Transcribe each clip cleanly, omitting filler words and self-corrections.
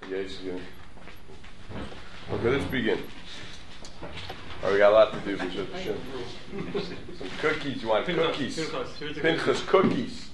Yes, yeah. Okay, let's begin. All right, we got a lot to do. Some cookies. You want cookies? Pinchas cookies.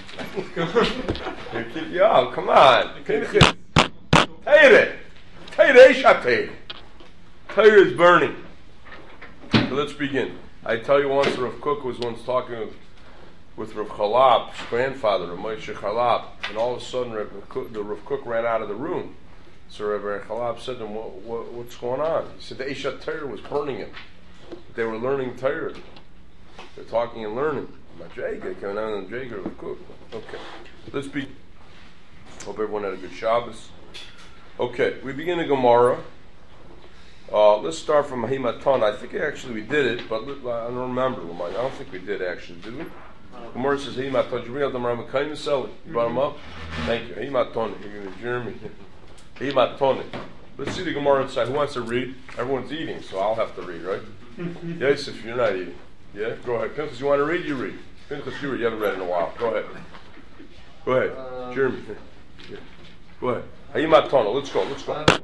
Yo, come on. Pinchas. Teire Shatei. Teire is burning. So let's begin. I tell you once, Rav Kook was once talking with Rav Chalab's grandfather, Rav Moshe Chalab, and all of a sudden Rav Kook ran out of the room. So Rav Chalab said to him, what's going on? He said the Eshat Torah was burning him. They were learning Torah. They're talking and learning. Madrega, coming out on Madrega, Rav Kook. Okay, let's begin. Hope everyone had a good Shabbos. Okay, we begin the Gemara. Let's start from Mahimaton. I think actually we did it, but I don't remember. I don't think we did actually, did we? Gemara says Mahimaton. Did you bring out the Rambam and sell it? You brought him up? Thank you. Mahimaton. You're going to Jeremy. Mahimaton. Let's see the Gemara inside. Who wants to read? Everyone's eating, so I'll have to read, right? Yes, if you're not eating. Yeah? Go ahead. Pinchas, you want to read? You read. Pinchas, you read. You haven't read in a while. Go ahead. Go ahead. Jeremy. Yeah. Go ahead. Mahimaton. Let's go.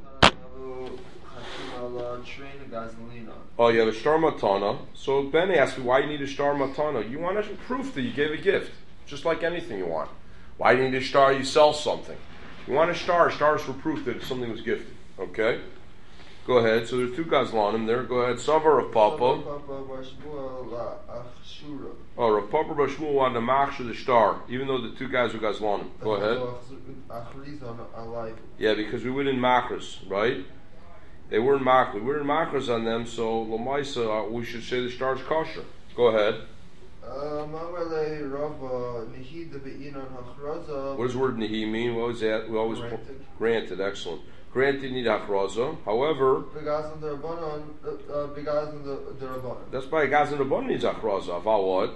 Oh, you have a star matana. So Ben asked me why you need a star matana. You want a proof that you gave a gift, just like anything you want. Why do you need a star? You sell something. You want a star. Stars for proof that something was gifted. Okay. Go ahead. So there's two gazlanim there. Go ahead. Savar of Papa. Oh, Rav Papa Bashmul wanted to machshir the star, even though the two guys were gazlanim. Go ahead. Yeah, because we went in machras, right? They weren't makras. We were in makras on them, so Lamaisa, we should say the star's kosher. Go ahead. What does the word nihi mean? What was that? We always granted. Excellent. Granted need hachraza. However, that's by gazan rabbanon needs hachraza. Aval what?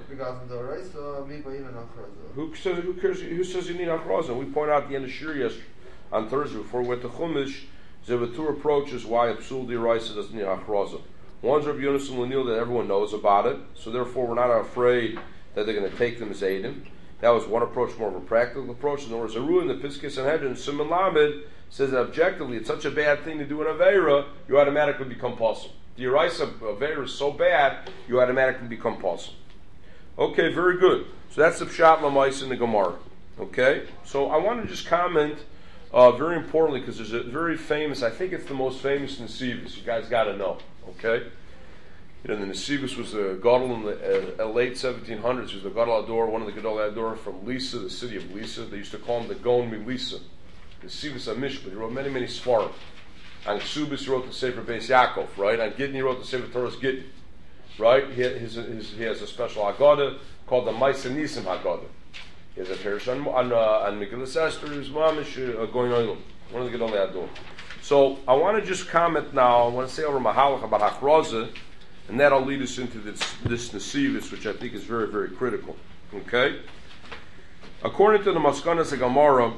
Who cares? Who says you need hachraza? We point out at the end of Shir yesterday on Thursday before we went to Chumash. There were two approaches why Absul D'Oraisa doesn't need Achraza. One's Rabbi Yonasan L'Nil that everyone knows about it, so therefore we're not afraid that they're going to take them as Eidim. That was one approach, more of a practical approach. And there was a rule in the Piskei Sanhedrin, Simon Lamed, says that objectively it's such a bad thing to do in Aveira, you automatically become possible. The D'Oraisa Aveira is so bad, you automatically become possible. Okay, very good. So that's the Pshat L'Mais in the Gemara. Okay? So I want to just comment very importantly, because there's a very famous, I think it's the most famous Nesivus, you guys got to know, okay? You know, the Nesivus was a Gadol in the late 1700s. He was the Gadol Ador, one of the Gadol Ador from Lisa, the city of Lisa. They used to call him the Gon Milisa. Nesivus HaMishpat. He wrote many, many Sfarim. On Ksubis, he wrote the Sefer Beis Yaakov, right? On Gittin, he wrote the Sefer Torah's Gittin, right? He has a special Haggadah called the Maisa Nisim Haggadah. He has a parish on Megillas Esther, his mamish going on. One of the Gedolei Ador. So I want to just comment now. I want to say over Mahalach about Hachraza, and that'll lead us into this Nesivus, which I think is very, very critical. Okay? According to the Maskanas Gemara,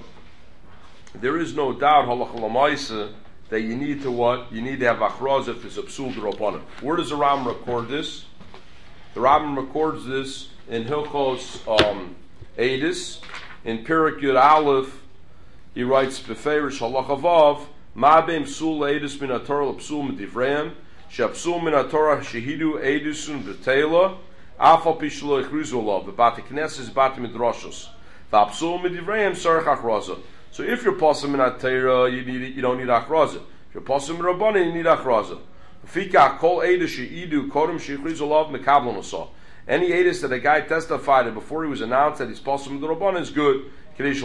there is no doubt Halacha L'Maisa that you need to what? You need to have Hachraza if there's a Psul D'Rabbanan. Where does the Rambam record this? The Rambam records this in Hilchos Eidus, in Perek Yud Aleph, he writes Beferish Halacha Vav, Ma beim Psul Eidus min HaTorah l'Psul Medivreim, she'Psul min HaTorah shehidu Eidusun b'Teila, Afal pi shelo ichrizu olav, v'bati Knesses bati midrashos, v'Psul Medivreim sarich Achraza. So if you're Pasul min HaTorah, you don't need Achraza. If you're Pasul min Rabbanan, you need Achraza. V'fikach kol Eidus she'idu kodem she'ichrizu olav mekablon osah. Any edus that a guy testified before he was announced that he's Pasul min Rabbanan is good. Because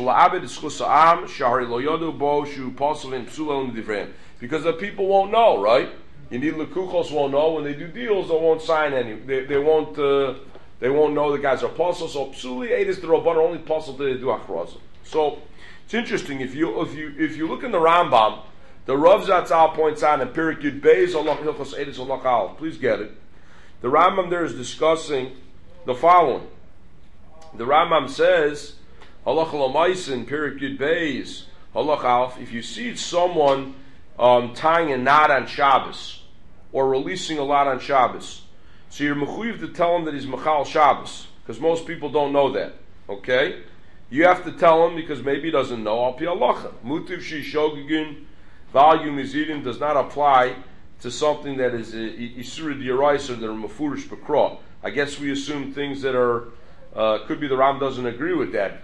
the people won't know, right? You need Lekuchos won't know when they do deals. They won't sign any. They won't know the guys are Pasul. So Psuli edus the Rabbanan are only Pasul till they do Achraza. So it's interesting if you look in the Rambam, the Rav Zatzal points out in Perek Yud Beis Allah Hilchos Edus Allah Al. Please get it. The Rambam there is discussing the following. The Rambam says, Halach L'Maisin, Perek Yud Beis, Halach Alf, if you see someone tying a knot on Shabbos, or releasing a lot on Shabbos, so you're mechuyev to tell him that he's Mechal Shabbos, because most people don't know that, okay? you have to tell him because maybe he doesn't know al pi halacha. Mutiv shishogigin volume mizidin does not apply to something that is isur d'oraisa that are mafurish b'kra. I guess we assume things that are could be the Ram doesn't agree with that.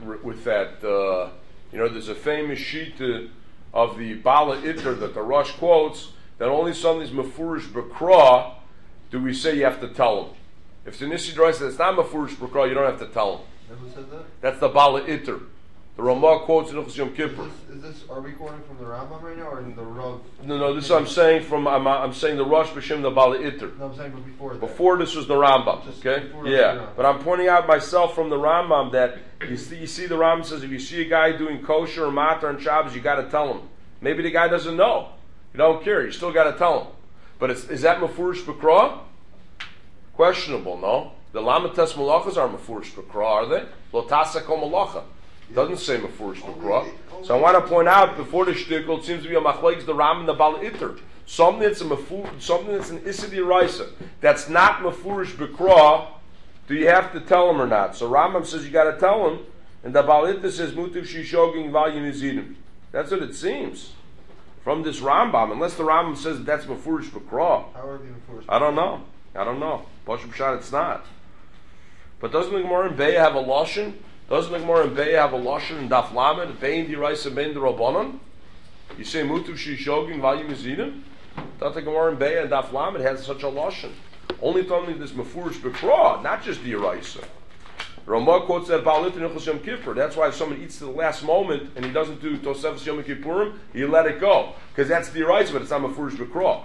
There's a famous sheet of the Bala Itter that the Rosh quotes that only something's mafurish b'kra do we say you have to tell him. If it's an issue that's not mafurish b'kra, you don't have to tell him. And who said that? That's the Bala Itter. The Ramah quotes in Hilchos Yom Kippur. Are we quoting from the Rambam right now, or in the Rav? No. This I'm saying I'm saying the Rosh B'Shem the Bala Itter. No, I'm saying before that. Before this was the Rambam. Okay. Yeah. But I'm pointing out myself from the Rambam that you see the Rambam says if you see a guy doing kosher or matar and Shabbos, you got to tell him. Maybe the guy doesn't know. You don't care. You still got to tell him. But is that mafurish b'kra? Questionable. No. The Lamates malachas are mafurish b'kra, are they? Lo tasa kol malacha. Doesn't say mafurish b'kra. So I want to point out before the shtickle, it seems to be a machlekes the Ram and the Bal Itter. Something that's an Issa D'Oraisa that's not mafurish b'kra. Do you have to tell him or not? So Rambam says you got to tell him, and the Bal Itter says mutiv shishoging v'ayin izidim. That's what it seems from this Rambam. Unless the Rambam says that's mafurish b'kra. How are they mafurish? I don't know. Pashut Pshat, it's not. But doesn't the Gemara in Be'eh have a lashon? Doesn't the Gemara in Be'eh have a lashon in Daf Lamed? Bein D'Oraisa, Bein D'Rabbanan? You say mutiv shishoging v'ayin izidim? That the Gemara in Be'eh and Daf Lamed has such a lashon. Only something that's mafurish b'kra, not just D'Oraisa. Ramah quotes that Baal Itter in Hilchos Yom Kippur. That's why if someone eats to the last moment and he doesn't do Tosefes Yom Kippurim, you let it go. Because that's D'Oraisa, but it's not mafurish b'kra.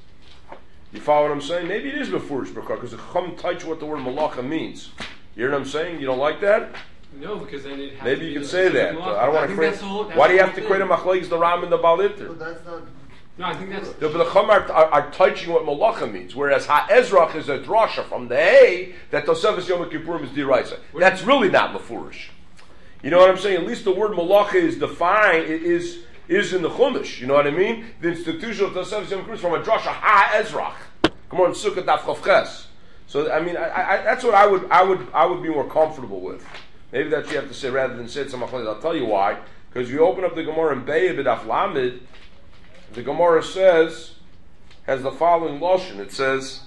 You follow what I'm saying? Maybe it is mafurish b'kra, because the Chum touch what the word malacha means. You hear what I'm saying? You don't like that? No, because then it has maybe to you be can say that. I don't want to create. Why do you have to create a machlekes the Ram and the Baal Itter? But that's not. No, I think that's. But the Chum are touching what malacha means, whereas ha'ezrach is a drasha from the hay that Tosefes Yom Kippurim is d'oraisa. That's really not mafurish. You know what I'm saying? At least the word malacha is defined. It is in the Chumash. You know what I mean? The institution of Tosefes Yom Kippurim is from a drasha ha'ezrach. Come on, Sukkot Daf Chavches. So I mean, I that's what I would be more comfortable with. Maybe that you have to say rather than say it's a machlekes. I'll tell you why. Because you open up the Gemara in Be'eh b'Daf Lamed. The Gemara has the following lashon. It says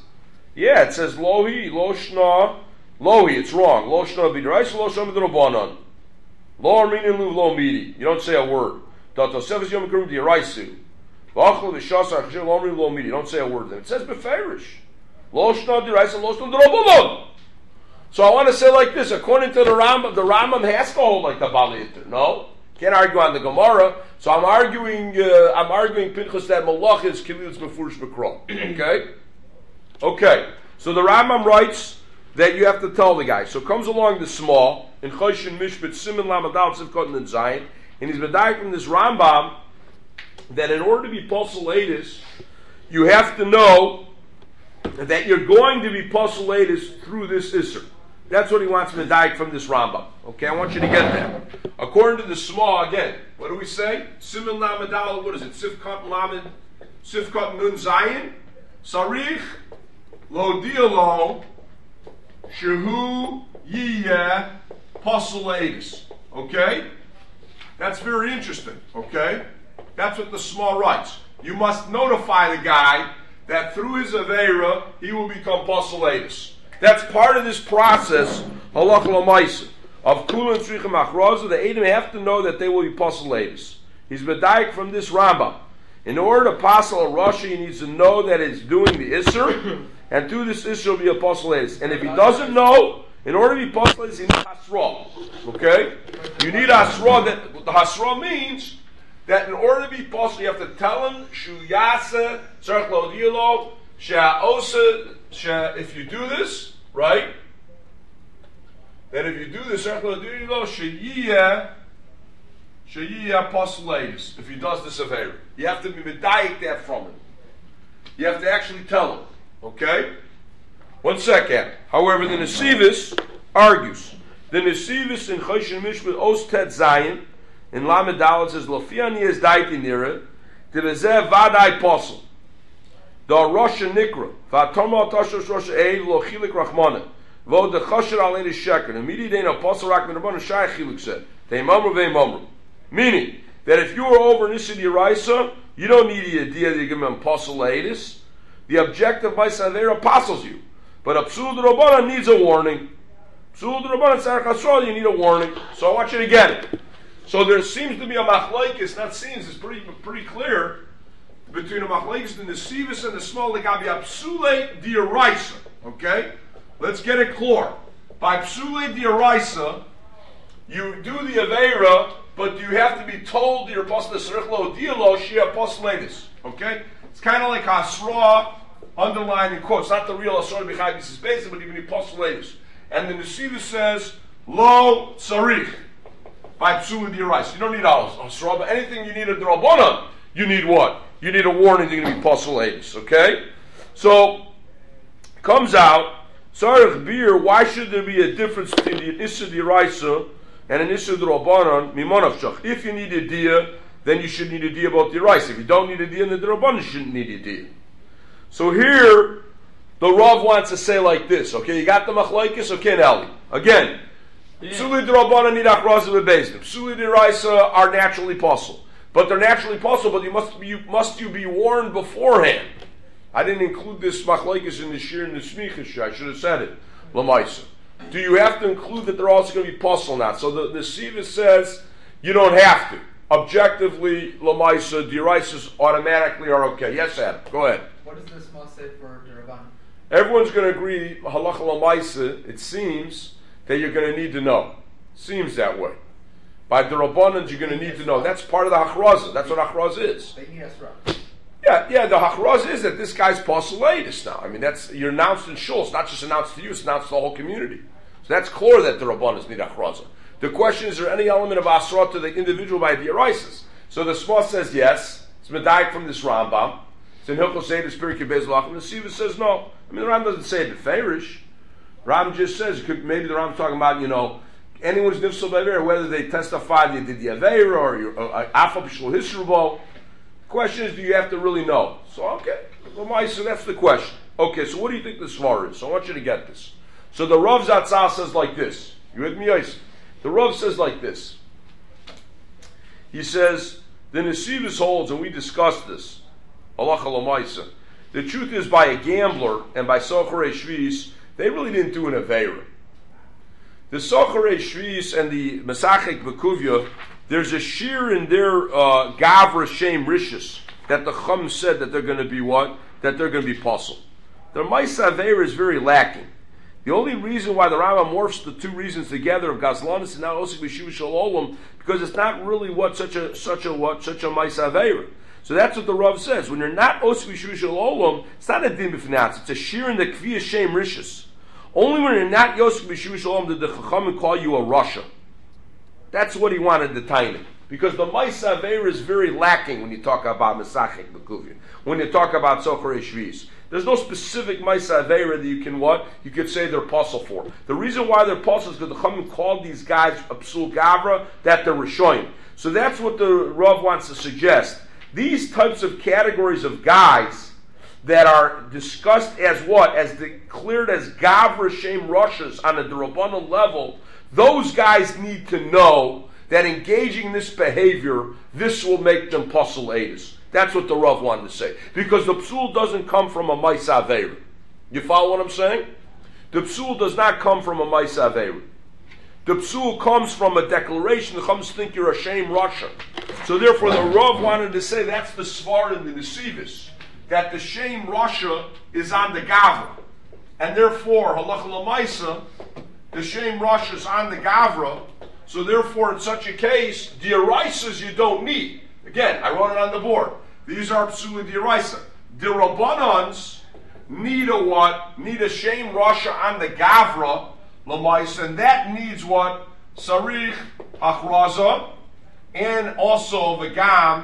lohi, loshna, lohi. It's wrong. Loshna b'd'oraisa, loshna b'drabanan. Lo arminin lu lo midi. You don't say a word. Tosefes Yom Kippurim d'oraisu. V'achol v'shasar chashir lo arminin lo midi. You don't say a word. It says beferish. Loshna b'd'oraisa, loshna b'drabanan. So I want to say like this. According to the Rambam has to hold like the Bal Itter. No. Can't argue on the Gemara, so I'm arguing Pinchas that Malach is Kilil's Mefurish B'Kra. Okay. So the Rambam writes that you have to tell the guy. So comes along the small in Choshen Mishpat Siman Lamadal Sivkot and Zion, and he's been dying from this Rambam that in order to be Poselatus, you have to know that you're going to be Poselatus through this Isser. That's what he wants me to die from this Rambam. Okay, I want you to get that. According to the small, again, what do we say? Siman Lamadal, what is it? Sifkat Nun Zayin? Sarich Lo Dialo Shehu Yiyeh Poselatus. Okay? That's very interesting. Okay? That's what the small writes. You must notify the guy that through his Aveira, he will become Poselatus. That's part of this process, halach l'maisa, of kulan tzrichim achroza. The Edom have to know that they will be poselatus. He's medayik from this Rambam. In order to posel a Rashi, he needs to know that it's doing the Isser, and through this Isser will be a poselatus. And if he doesn't know, in order to be poselatus, he needs hasra. Okay? You need hasra. That the hasra means that in order to be posel, you have to tell him shu yasa tzarich lo dielo she'osa. If you do this, right? Then if you do this, poselatus. If he does this Aveira, you have to be medayik that from him. You have to actually tell him. Okay? 1 second. However, the Nesivis argues. The Nesivis in Choshen Mishpat Ostet Zayin in Lamed Dalet says Lofiani is daiti nira to bezeh vadai posel. The Rosh Nikra, Vatoma Tashos Rosh Eiv Lo Chilik Rachmana, Vod the chasher al the sheker. Immediately no pasal rak min rabban shayach chiluk said. They mamru ve mamru. Meaning that if you are over nisid yiraisa, you don't need the idea that you give them pasal latis. The objective by Savera apostles you. But a psul d'Rabbanan needs a warning. Psul d'Rabbanan tzarech hasra, you need a warning. So I want you to get it. So there seems to be a machlokes, not seems, it's pretty clear, between a machlokes and the Sivus and the small legabi psule d'Oraisa. Okay? Let's get it clear. By psule d'Oraisa, you do the Aveira, but you have to be told your apostle tzarech lo dialo shia apostoletis. Okay? It's kind of like Hasra, underlined in quotes, not the real Asor B'chai B'sis Beis, but even the postulators. And the Nesiva says, Lo Tzarich, by Psula D'Oraisa. You don't need Asra, but anything you need a D'Rabbanan, you need what? You need a warning, you're going to be postulators, okay? So, comes out, Tzarich Bir, why should there be a difference between the Issa D'Oraisa and an Issa D'Rabbanan, Mimonavshach? If you need a dia, then you should need a dia about the rice. If you don't need a dia, then the Rabbanan shouldn't need a dia. So here, the Rav wants to say like this. Okay, you got the machlokes. Okay, Nelly. Again, psuli the Rabbanan need achrazah bebezdin. Psuli the Raisa are naturally possible, but they're naturally possible. But you must be warned beforehand. I didn't include this machlokes in the shir and the smicha. I should have said it. Lamaisa. Do you have to include that they're also going to be possible now? So the Siva says you don't have to. Objectively, Lamaisa, D'Oraisas automatically are okay. Yes, Adam, go ahead. What does this must say for the Rabban? Everyone's going to agree, Halacha Lamaisa, it seems that you're going to need to know. Seems that way. By the Rabbanans, you're going to need to know. That's part of the Hachrazah. That's what Hachrazah is. They need Esra. Yeah, the Hachrazah is that this guy's postulatus now. I mean, you're announced in Shul. It's not just announced to you, it's announced to the whole community. So that's clear that the Rabbanans need Hachrazah. The question is there any element of Asra to the individual by D'Oraisas? So the Sma says yes. It's medayik from this Rambam. It's in Hilchos Seder Spirit Kibez Lachim. The Siva says no. I mean, the Rambam doesn't say it beferish. Rambam just says, maybe the Rambam's talking about, anyone's nifsal b'aveira, whether they testify they did the aveira or afal b'shul hisrubo. The question is, do you have to really know? So, okay. So that's the question. Okay, so what do you think the svar is? So I want you to get this. So the Rav Zatzal says like this. You with me, Yosef? The Rav says like this. He says, the Nesivus holds, and we discussed this, halacha l'maisa. The truth is, by a gambler and by Socharei Shvis, they really didn't do an Aveira. The Socharei Shvis and the Masachik Bekuvya, there's a shear in their Gavra Shem Rishis that the Chum said that they're going to be what? That they're going to be puzzled. Their Maisa Aveira is very lacking. The only reason why the Rambam morphs the two reasons together of Gazlanis and now Osik B'Shiva Shalom, because it's not really such a Maisa Aveira. So that's what the Rav says. When you're not Osik B'Shiva Shalom, it's not a din b'fnatz. It's a shear in the Kviya Shem Rishis. Only when you're not Osik B'Shiva Shalom did the Chachamim call you a Rasha. That's what he wanted the timing. Because the Maisa Aveira is very lacking when you talk about Mesachik B'Kuvya. When you talk about Socharei Shvis. There's no specific Maisa Aveira that you can what? You could say they're puzzle for. The reason why they're puzzle is because the Chachamim called these guys a Psul Gavra, that they're Rishoyim. So that's what the Rav wants to suggest. These types of categories of guys that are discussed as what? As declared as Gavra Shem Roshas on a D'Rabbanan level, those guys need to know that engaging in this behavior, this will make them Puzzle Adis. That's what the Rav wanted to say. Because the Psul doesn't come from a Maisa Aveira. You follow what I'm saying? The Psul does not come from a Maisa Aveira. The Psul comes from a declaration. The Chums think you're a Shem Rasha. So therefore the Rav wanted to say that's the Svar in the Nesivis. That the Shem Rasha is on the Gavra. And therefore, Halacha L'maisa, the Shem Rasha is on the Gavra. So therefore, in such a case, D'Oraisas you don't need. Again, I wrote it on the board. These are Psuli D'Oraisa. The Rabbanans need a what? Need a Shem Rasha on the Gavra, L'maisa, and that needs what? Sarich Achraza, and also V'gam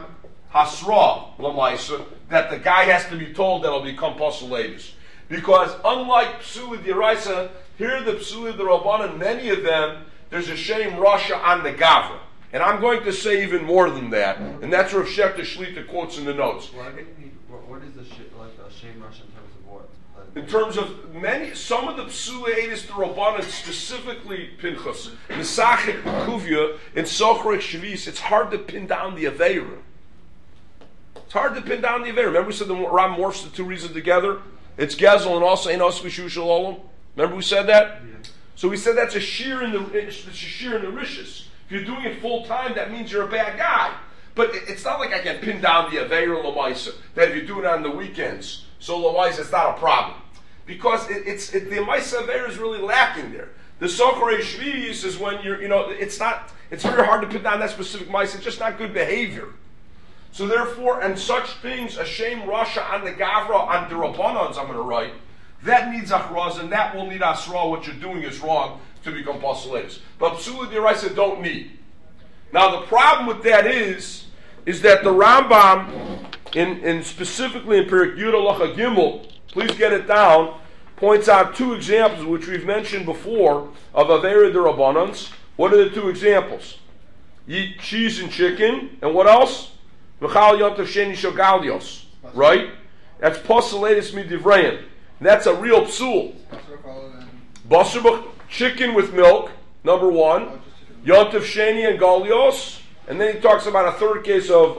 Hasra, L'maisa, that the guy has to be told that it'll become Pasulavis. Because unlike Psuli D'Oraisa, here the Psuli D'Rabbanan, many of them, there's a Shem Rasha on the Gavra. And I'm going to say even more than that, and that's Rav Shechter Shlita quotes in the notes. What is the shame rush in terms of what? In terms of some of the Psula Eidis D'Rabbanan, specifically Pinchas, Mesachik Kuvya, in Sochrik Shvis, it's hard to pin down the Aveira. It's hard to pin down the Aveira. Remember we said the Ram morphs the two reasons together? It's Gezel and also Ein Osvishu Shalom. Remember we said that? Yeah. So we said that's a shear in the Rishis. If you're doing it full time, that means you're a bad guy. But it's not like I can pin down the Aveira Lamaisa, that if you do it on the weekends, so Lamaisa, it's not a problem. Because the Maisa Aveira is really lacking there. The Sochorei Shvis is when it's very hard to pin down that specific Maisa, it's just not good behavior. So therefore, and such things, a shame Rasha on the Gavra, on the Rabbanans, I'm going to write, that needs Achraz, and that will need Asra, what you're doing is wrong, to become Pasalatis. But Psula D'Oraisa don't need. Now the problem with that is that the Rambam, in specifically in Perek Yud Halacha Gimel, please get it down, points out two examples which we've mentioned before of Aveira D'Rabbanans. What are the two examples? Eat cheese and chicken, and what else? V'chal Yontav Sheni Shogalios. Right? That's Pasalatis Midivreim. That's a real psul. Basar chicken with milk, number one. Yontav Sheni and Galios. And then he talks about a third case of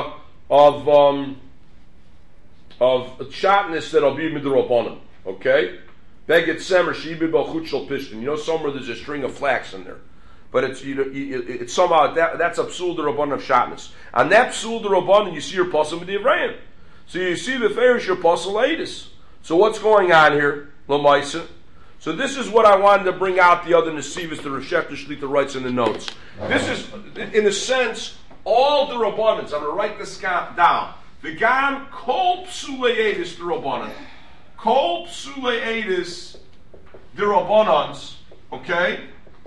shatness that'll be midrabanan. Okay? Beged semer sheibid b'chut shel pishtin. You know somewhere there's a string of flax in there. But it's somehow, that's a psul d'Rabbanan of shatness. And that psul d'Rabbanan, you see your pasal midivreim. So you see the farish your pasal latis. So what's going on here? Lamaisa. So this is what I wanted to bring out the other Nesivas the Rav Shechter Shlita writes in the notes. This is, in a sense, all the Rabbanans. I'm going to write this down. The Gam Kol Psulei Eidis the Rabbanan. Kol Psulei Eidis the Rabbanans. Okay?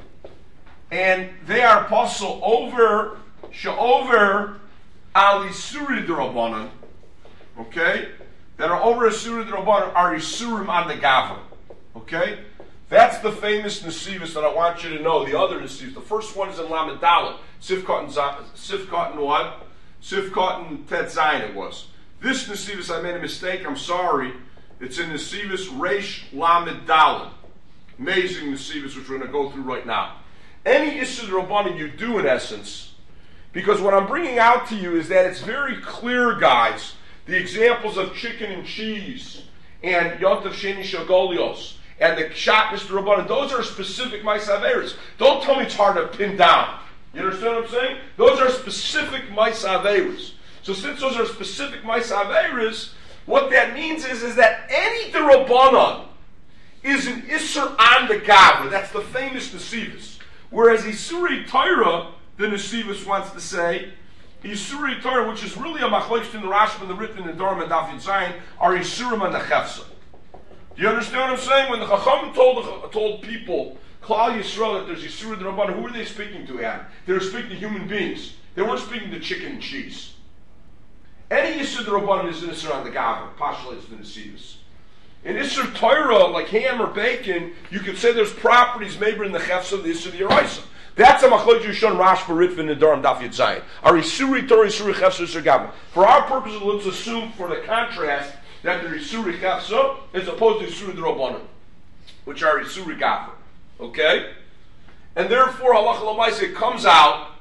And they are apostle over She'over Ali Suri the Rabbanan. Okay? That are over a Surah the Rabbanan are Yisurim on the Gavra. Okay? That's the famous Nesivus that I want you to know. The other Nesivus. The first one is in Lamed Dalet. Sifkot and what? Sifkot and Tet Zayin it was. This Nesivus, I made a mistake. I'm sorry. It's in Nesivus Reish Lamed Dalet. Amazing Nesivus, which we're going to go through right now. Any Issur Rabbanan you do, in essence, because what I'm bringing out to you is that it's very clear, guys, the examples of chicken and cheese, and Yontav Sheni Shogolios, and the Shatnus D'Rabbanan, those are specific Maisaveris. Don't tell me it's hard to pin down. You understand what I'm saying? Those are specific Maisaveris. So since those are specific Maisaveris, what that means is that any D'Rabbanan is an Isser on the Gavra. That's the famous Nesivus. Whereas Isuri Torah, the Nesivus wants to say, Isuri Torah, which is really a machlokes in the Rashba and the Ritva and the Dharma and Daf Yitzayin, are Isurim and the Chefsa. Do you understand what I'm saying? When the Chacham told people, Klal Yisrael, that there's Yisur D'Rabbanan, who were they speaking to, Adam? They were speaking to human beings. They weren't speaking to chicken and cheese. Any Yisur D'Rabbanan is an Yisur on the Gavra, postulates the Nesivus. In Yisur Torah, like ham or bacon, you could say there's properties maybe in the Chefsa of the Yisur D'Oraisa. That's a machlokes Yishon Rashba Ritva and Nedarim Daf Yitzayin. Are Isuri Torah, Isuri Chefsa, Isur Gavra. For our purposes, let's assume for the contrast that they're Isuri Chefsa as opposed to Isuri D'Rabbanan, which are Isuri Gavra. Okay? And therefore, halacha l'maisa, it comes out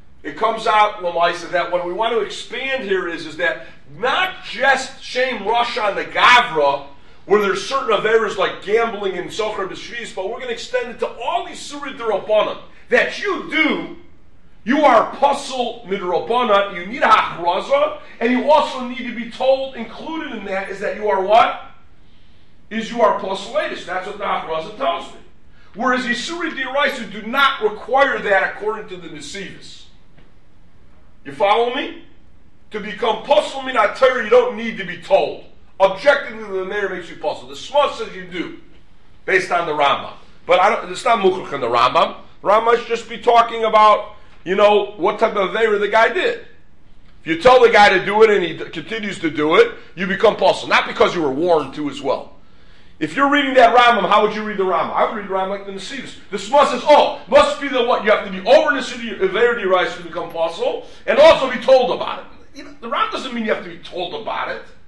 l'maisa that what we want to expand here is that not just shame Rasha on the Gavra, where there's certain averas like gambling and socher b'shvis, but we're going to extend it to all these Isuri D'Rabbanan that you do. You are puzzle midrabbanan, you need a hachraza, and you also need to be told, included in that, is that you are what? Is you are postulatus. That's what the hachraza tells me. Whereas Yisuri D'Oraisa do not require that according to the Nesivus. You follow me? To become puzzle minat Torah, you don't need to be told. Objectively, the mayor makes you puzzle. The Shema says you do, based on the Rambam. But it's not mukrach in the Rambam. Rambam should just be talking about, what type of Aveira the guy did. If you tell the guy to do it and he continues to do it, you become puzzle. Not because you were warned to as well. If you're reading that Rambam, how would you read the Rambam? I would read the Rambam like the Nesivus. The Shema says, must be the what? You have to be over the city of Aveira D'Oraisa to become puzzle, and also be told about it. The Rambam doesn't mean you have to be told about it.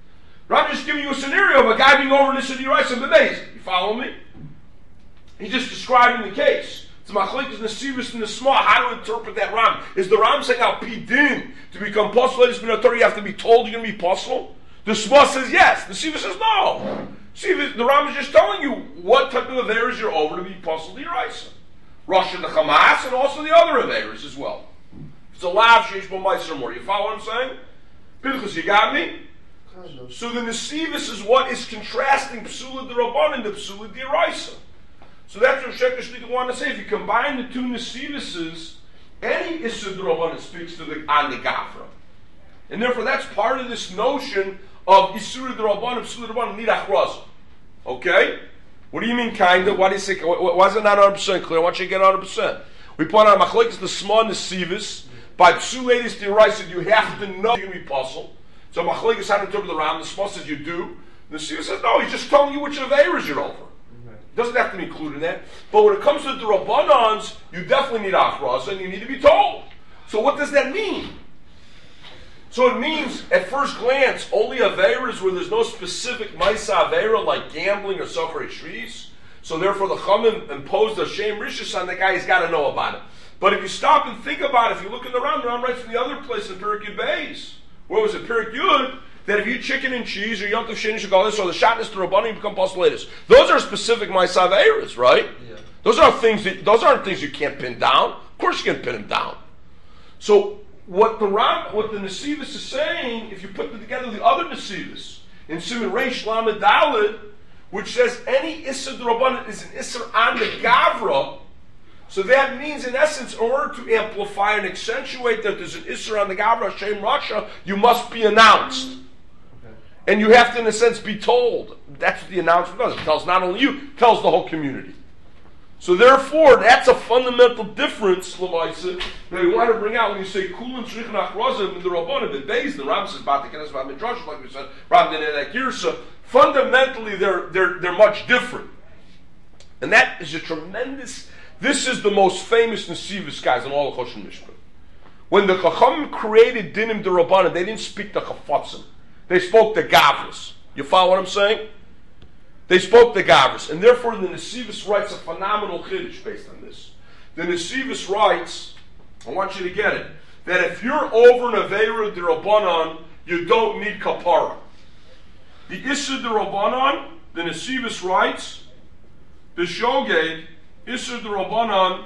I'm just giving you a scenario of a guy being over in this city rice and bebeis. You follow me? He's just describing the case. It's machlekes nesivis in the small. How to interpret that Ram? Is the Ram saying al pidin to become possible? You have to be told you're going to be possible. The Shema says yes. The Siva says no. The Ram is just telling you what type of Averas you're over to be possible to Yeraisa. Russia, the Hamas, and also the other Averas as well. It's a lav sheish bo meiser more. You follow what I'm saying? Pinchas, you got me? Kind of. So the Nesivis is what is contrasting Psula de Rabbanan to Psula de Yeraisa. So that's what Sheker Shlichus wanted to say. If you combine the two Nesivises, any Issa de Rabbanan speaks to the on the Gafra. And therefore that's part of this notion of Isura de Rabbanan, Psula de Rabbanan, Nid Achraza. Okay? What do you mean, kind of? Why do you say? Why is it not 100% clear? Why don't you get 100%? We point out Machlekes the small Nesivis. By Psuladis de Yeraisa, you have to know you're going to be puzzled. So Machlekes had to interpret the Ram. The small says you do. The Nesivis says no. He's just telling you which Averas you're over. Doesn't have to be included in that. But when it comes to the Rabbanans, you definitely need Achraza and you need to be told. So what does that mean? So it means, at first glance, only Averas where there's no specific Maisa Avera like gambling or Socher Shris. So therefore the Chachamim imposed a Shem Rishus on the guy, he's got to know about it. But if you stop and think about it, if you look in the Ram writes in the other place in Perik Yud Beis, where was it? Perik Yud, that if you eat chicken and cheese or Yom Tov Sheni Shagalis or the Shatnez to Rabbanim, you become postulatus. Those are specific Maisa Averas, right? Yeah. Those aren't things you can't pin down. Of course you can pin them down. So what the Nesivis is saying, if you put together the other Nesivis in Siman Reish Lamed Daled, which says any Issa D'Rabbanan is an Issa on the Gavra, so that means in essence, in order to amplify and accentuate that there's an Issa on the Gavra, Shem Rasha, you must be announced. Okay. And you have to, in a sense, be told. That's what the announcement does. It tells not only you, it tells the whole community. So therefore, that's a fundamental difference, Lamaisa, that we want to bring out when you say Kulan Shrichen Achrazim in the Rabbanim, the Beis, the Ram says Batikenes Midrash, like we said, Ram Denei Girsa. Fundamentally, they're much different, and that is a tremendous. This is the most famous Nesivis guys in all of Choshen Mishpah. When the Chacham created Dinim D'Rabbanan, they didn't speak the Chafatzim; they spoke the Gavras. You follow what I'm saying? They spoke the Gavras, and therefore the Nesivis writes a phenomenal Chiddush based on this. The Nesivis writes, I want you to get it, that if you're over an Aveira D'Rabbanan, you don't need Kapara. The Issa D'Rabbanan, the Nesivis writes, B'shogeg, Issa D'Rabbanan,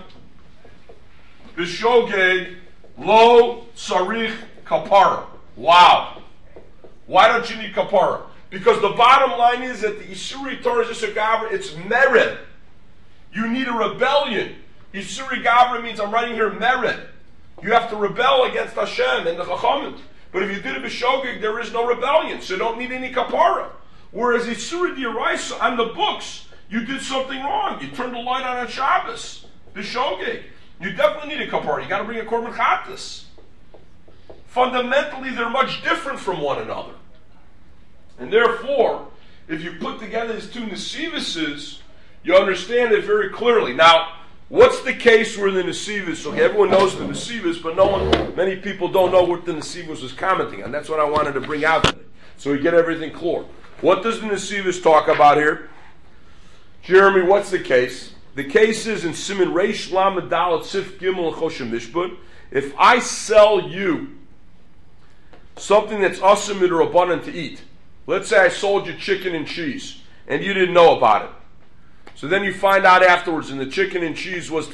B'shogeg, Lo Sarich Kapara. Wow. Why don't you need Kapara? Because the bottom line is that the Isuri Torah is Isur Gavra, it's mered. You need a rebellion. Isuri Gavra means I'm writing here mered. You have to rebel against Hashem and the Chachamim. But if you did it b'shogeg, there is no rebellion, so you don't need any kapara. Whereas Isuri D'Oraisa on the books, you did something wrong. You turned the light on Shabbos, b'shogeg. You definitely need a kapara. You got to bring a korban chatas. Fundamentally, they're much different from one another. And therefore, if you put together these two Nesivises, you understand it very clearly. Now, what's the case where the Nesivis? Okay, everyone knows the Nesivis, but many people don't know what the Nesivis was commenting on. That's what I wanted to bring out today, so we get everything clear. What does the Nesivis talk about here? Jeremy, what's the case? The case is in Siman Reish Lamed Dalet Sif Gimel Choshen Mishpah. If I sell you something that's awesome and abundant to eat, let's say I sold you chicken and cheese, and you didn't know about it. So then you find out afterwards, and the chicken and cheese was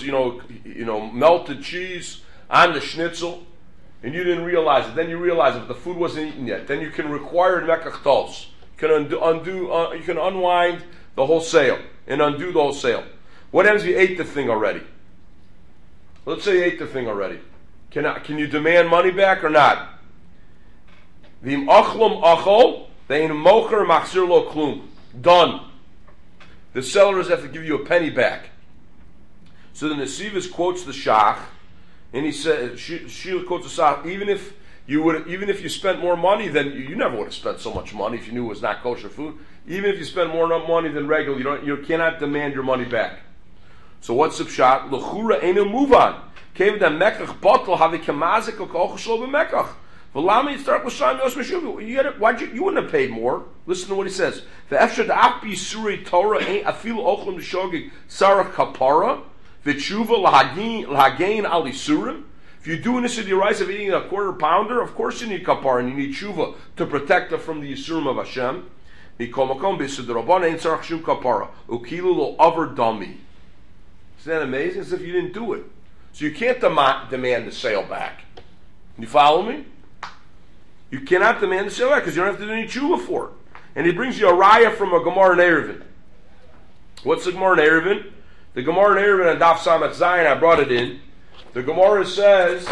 melted cheese on the schnitzel, and you didn't realize it. Then you realize it, but the food wasn't eaten yet. Then you can require mekach tos. You can unwind the whole sale and undo the whole sale. What happens if you ate the thing already? Let's say you ate the thing already. Can you demand money back or not? V'im achlom achol, ve'in mocher machzir lo klum. Done. The sellers have to give you a penny back. So the Nesivis quotes the Shach, and he says, she quotes the Shach, even if you spent more money, then you never would have spent so much money if you knew it was not kosher food. Even if you spend more money than regular, you cannot demand your money back. So what's the Pshat? L'chura einu muvan. Kev da mekach bottle have kemazik o kochshlo b'mekach. V'lama yitzarach l'shayim yos meshuvi. You wouldn't have paid more. Listen to what he says. Ve'efshad ach b'yisurei Torah ain't afilu ochlim b'shogeg sarach kapara v'tshuva l'hagein al yisurim. If you're doing this in your rice of eating a quarter pounder, of course you need kapara and you need tshuva to protect it from the yisurim of Hashem. Mikol makom b'yisud rabban ain't sarach shum kapara ukilu lo over dummy. Isn't that amazing? As if you didn't do it. So you can't demand the sale back. You follow me? You cannot demand the sale back because you don't have to do any tshuva for it. And he brings you a raya from a Gemara in Eruvin. What's the Gemara in Eruvin? The Gemara in Eruvin on Daf Samach Zayin, I brought it in. The Gemara says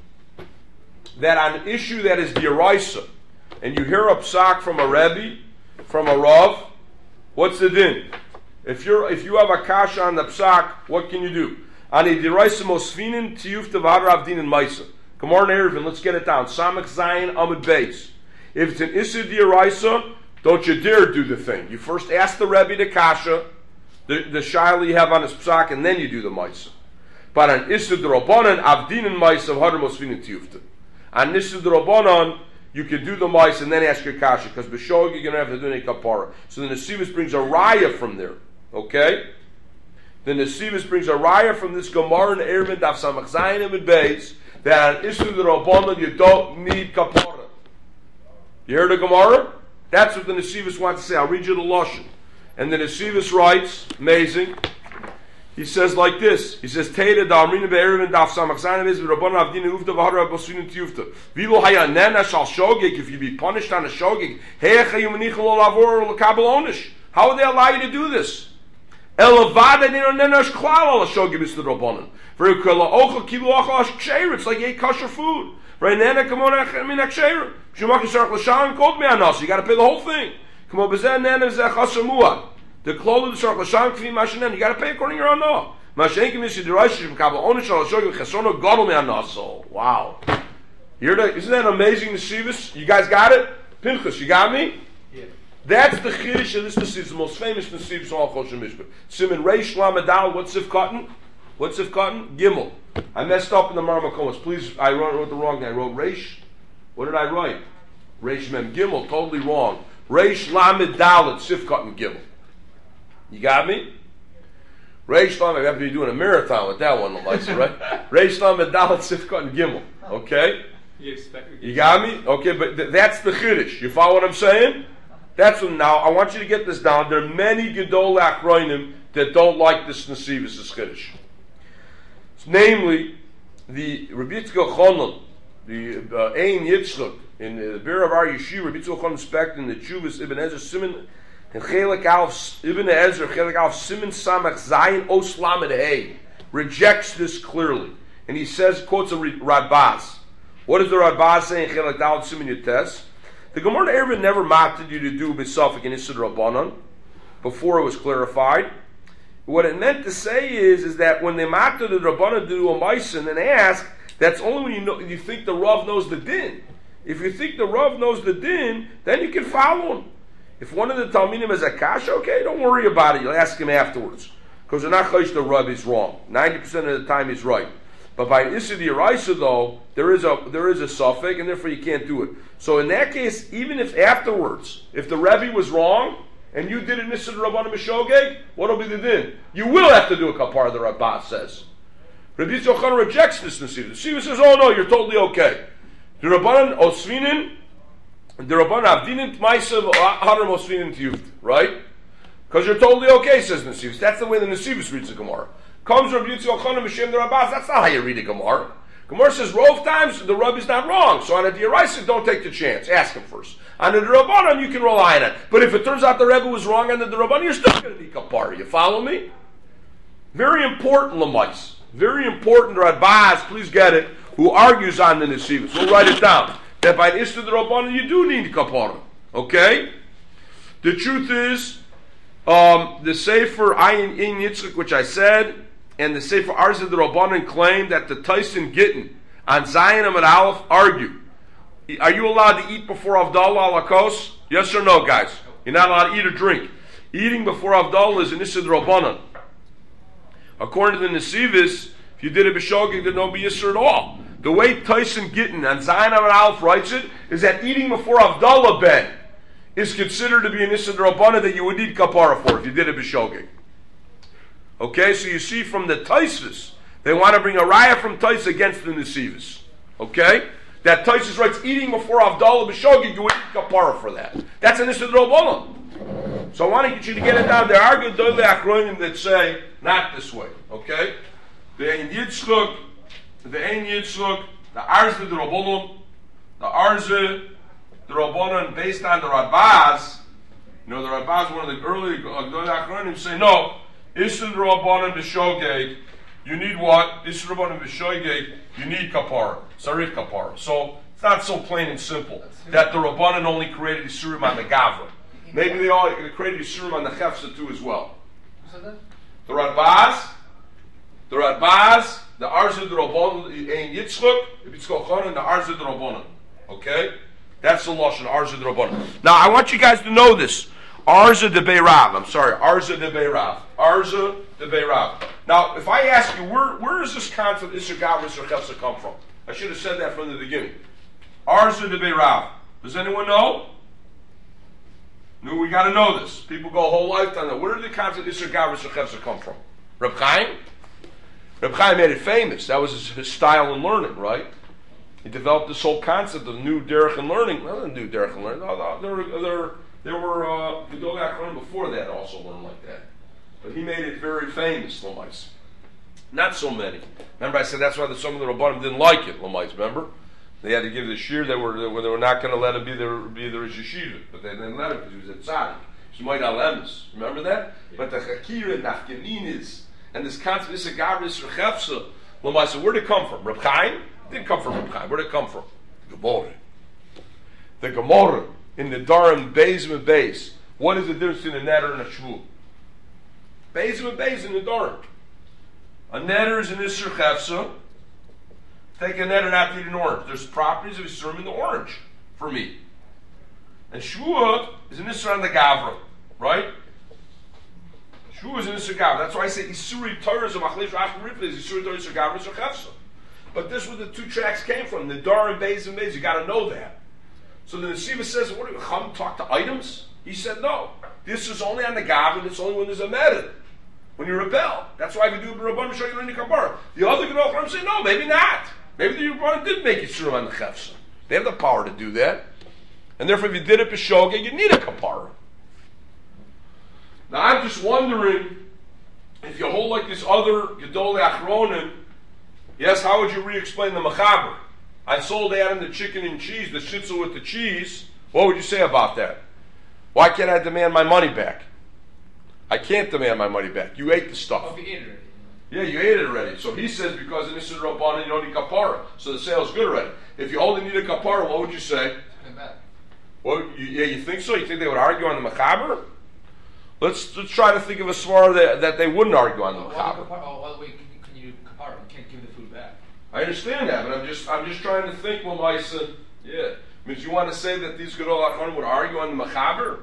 that on an issue that is diraisa, and you hear a psak from a Rebbe, from a Rav, what's the din? If you have a kasha on the psak, what can you do? Ani diraisa mosfinin tiyufta v'hadar avdin and maisa. Gemara in Eruvin, let's get it down. Samach Zayin Amud Beis. If it's an issue diraisa, don't you dare do the thing. You first ask the Rebbe the kasha, the shaila you have on his psak, and then you do the maisa. But on issue d'Rabbanan, avdin and maisa v'hadar mosfinin tiyufta. On issue d'Rabbanan, you can do the maisa and then ask your kasha, because b'shog you're going to have to do any kapara. So the Nesivus brings a raya from there. Okay? The Nesivus brings a raya from this Gemara in Eruvin Daf Samach Zayin Amud Beis that on issue d'Rabbanan you don't need kapara. You heard the Gemara? That's what the Nesivus wants to say. I'll read you the Lashon. And the Nesivus writes, amazing, he says like this. He says, Teira da amrina be'eruvin daf samach zayin beis v'rabbanan avdina ufta v'hara b'svinin tiyufta. V'ilo hayanena shal shogeg, if you be punished on a shogeg, he'echa yumanichel lo lavor l'kabel onish. How would they allow you to do this? Elavada nina klal al shogeg is the rabbanan. V'rukala ochel kilu ochel ash-ksher, it's like you ate kosher food. V'reinena kamon min aksher. Shumach yisarach l'shan kod me'anas. You got to pay the whole thing. Kamo b'zeh nena v'zeh chasamua. The clothing the L'Sham Kvi Mashanen, you got to pay according to your own law. Mashenkim Yisi Deraish Kabel Onishal Shogim Chesono Gadol Me'anaso. Wow. Isn't that amazing, Nesivus? You guys got it? Pinchas, you got me? Yeah. That's the Chiddush of this Nesivus, the most famous Nesivus of all Choshen Mishpah. Simon Reish Lamadal, what's Sif Cotton? What's Sif Cotton? Gimel. I messed up in the Marmakomas. Please, I wrote the wrong thing. I wrote Reish. What did I write? Reish Mem Gimel, totally wrong. Reish Lamadal at Sif Cotton Gimel. You got me? Reish Lam, I have to be doing a marathon with that one, Elisa, right? Reish Lam and Dalet Sifkat and Gimel. Okay? You got me? Okay, but that's the Chiddush. You follow what I'm saying? That's what, now, I want you to get this down. There are many Gedol Achronim that don't like this Nesivus, this Chiddush. Namely, the Rabbi Yitzchak Chonon, the Ein Yitzchak, in the Bir of our Yeshiva, Rabbi Yitzchak Chonon Spect in the Chuvas Ibn Ezra Simon, and Chelik Alf Ibn Ezra, Chelik Alf Simon Samach Zayin Oslam Hey rejects this clearly, and he says, quotes a Radbaz. What does the Radbaz say in Chelik Alf Simon Yates? The Gemara Eruvin never mocked you to do B'Safik and Isud Rabbanon before it was clarified. What it meant to say is that when they mocked the Rabbanon to do a Meissen and ask, that's only when you think the Rav knows the din. If you think the Rav knows the din, then you can follow him. If one of the Talmidim is a kasha, okay, don't worry about it. You'll ask him afterwards. Because they're not chayish the Rav is wrong. 90% of the time he's right. But by Issa the Eraisa, though, there is a suffix, and therefore you can't do it. So in that case, even if afterwards, if the Rebbe was wrong, and you did an Issa the Rabbanim Mishogeg, what'll be the din? You will have to do a kapar, the Rabbah says. Rabbi Yochanan rejects this Nesiva. The Nesiva says, oh no, you're totally okay. The Rabbanan Osvinin, the Rabbanan Avdinin Tmaisav Hadar Osvinin Tiyuft, right? Because you're totally okay, says Nesivus. That's the way the Nesivus reads the Gemara. Comes Rabbi Yochanan Mishem the Rabbah. That's not how you read a Gemara. Gemara says, Rove times, the Rabbi is not wrong. So on a D'Oraisa, don't take the chance. Ask him first. On the Rabbanan, you can rely on it. But if it turns out the Rebbe was wrong on the Rabbanan, you're still going to be kapara. You follow me? Very important, Lamais. Very important, Radbaz, please get it, who argues on the Nesivus. We'll write it down. That by the Isra the Rabbanan, you do need kapara. Okay? The truth is, the Sefer Ayin Yitzchak, which I said, and the Sefer Arza the Rabbanan claim that the Tyson Gittin on Zion Amid Aleph argue. Are you allowed to eat before Avdallah Alakos? Yes or no, guys? You're not allowed to eat or drink. Eating before Avdallah is an Isra the Rabbanan. According to the Nesivus, if you did a B'shogeg, there'd no be Yisr at all. The way Tyson Gittin on Zion Amid Aleph writes it is that eating before Avdallah Ben is considered to be an Issa D'Rabbanan that you would need kapara for if you did it b'shogeg. Okay, so you see from the Taisus, they want to bring a raya from Tais against the Nesivus. Okay? That Taisus writes, eating before Avdallah b'shogeg, you would need kapara for that. That's an Issa D'Rabbanan. So I want to get you to get it down. There are Gedolei Achronim that say, not this way. Okay? The Ein Yitzchak, the Arze D'Rabbanan, the Arze D'Rabbanan based on the Rabaz. You know, the Rabaz, one of the early Gedolei Achronim, say, no, Issa D'Rabbanan b'shogeg, you need what? Issa D'Rabbanan b'shogeg, you need kapara, sarich kapara. So it's not so plain and simple that the Rabbanan only created Isurim on the Gavra. Maybe they all created Isurim on the Chefsa too as well. The Radbaz, the Arze D'Rabbanan, Ein Yitzchak, Yitzchak Chana, and the Arze D'Rabbanan. Okay? That's the Lashon, Arze D'Rabbanan. Now I want you guys to know this. Arze de Beirav. I'm sorry, Arze de Beirav. Arze de Beirav. Now, if I ask you, where does this concept Isser Gavra Isser Chefsa come from? I should have said that from the beginning. Arze de Beirav. Does anyone know? No, we got to know this. People go a whole lifetime now. Where did the concept Isser Gavra Isser Chefsa come from? Reb Chaim? Reb Chaim made it famous. That was his style in learning, right? He developed this whole concept of new derech and learning. Not a new derech and learning. There were Gedolei Achronim before that also learned like that. But he made it very famous, Lamais. Not so many. Remember I said that's why some of the Rabbanim didn't like it, Lamais, remember? They had to give the shir, they were not going to let him be the Rosh Yeshiva. But they didn't let him because he was a tzaddik. He might alemis. Remember that? Yeah. But the Chakira, Nafkaninis, and this concept, this Agabris Rechefsa, Lamais, where did it come from? Reb Chaim? It didn't come from Reb Chaim. Where did it come from? Gemara. The Gemara. In the Darim, Beis and Beis. What is the difference between a netter and a shvu? Beis and Beis in the Darim. A netter is an Isser Chefsa. Take a netter not to eat an orange. There's properties of Isser in the orange for me. And shvua is an Isser on the Gavra. Right? Shvua is an Isser Gavra. That's why I say Isuri Torah is a Machlesh Rashba Rifle is Isuri Torah Isser Gavra Isser Chefsa. But this is where the two tracks came from. The Darim, Beis and Beis. You got to know that. So the Nesiva says, what do you come talk to items? He said, no. This is only on the Gavra, it's only when there's a merit. When you rebel. That's why if you do Rabbanim show you any kapara. The other Gedolei Achronim say, no, maybe not. Maybe the Rabbanim did make it through on the Chefsa. They have the power to do that. And therefore, if you did it b'shogeg, you need a kapara. Now, I'm just wondering, if you hold like this other Gedolei Achronim, yes, how would you re-explain the Mechaber? I sold Adam the chicken and cheese, the shitzel with the cheese. What would you say about that? Why can't I demand my money back? I can't demand my money back. You ate the stuff. Oh, you ate it already. Yeah, you ate it already. So he says because in Isser Rabbanan you don't need kapara, so the sale's good already. If you only need a kapara, what would you say? Come back. Well, you think so? You think they would argue on the Mechaber? Let's try to think of a svara that they wouldn't argue on the Mechaber. Wait, can you do kapara? You can't give the food back. I understand that, but I'm just trying to think, Lamaisa. Yeah. Means you want to say that these Gedolei Achronim would argue on the Mechaber?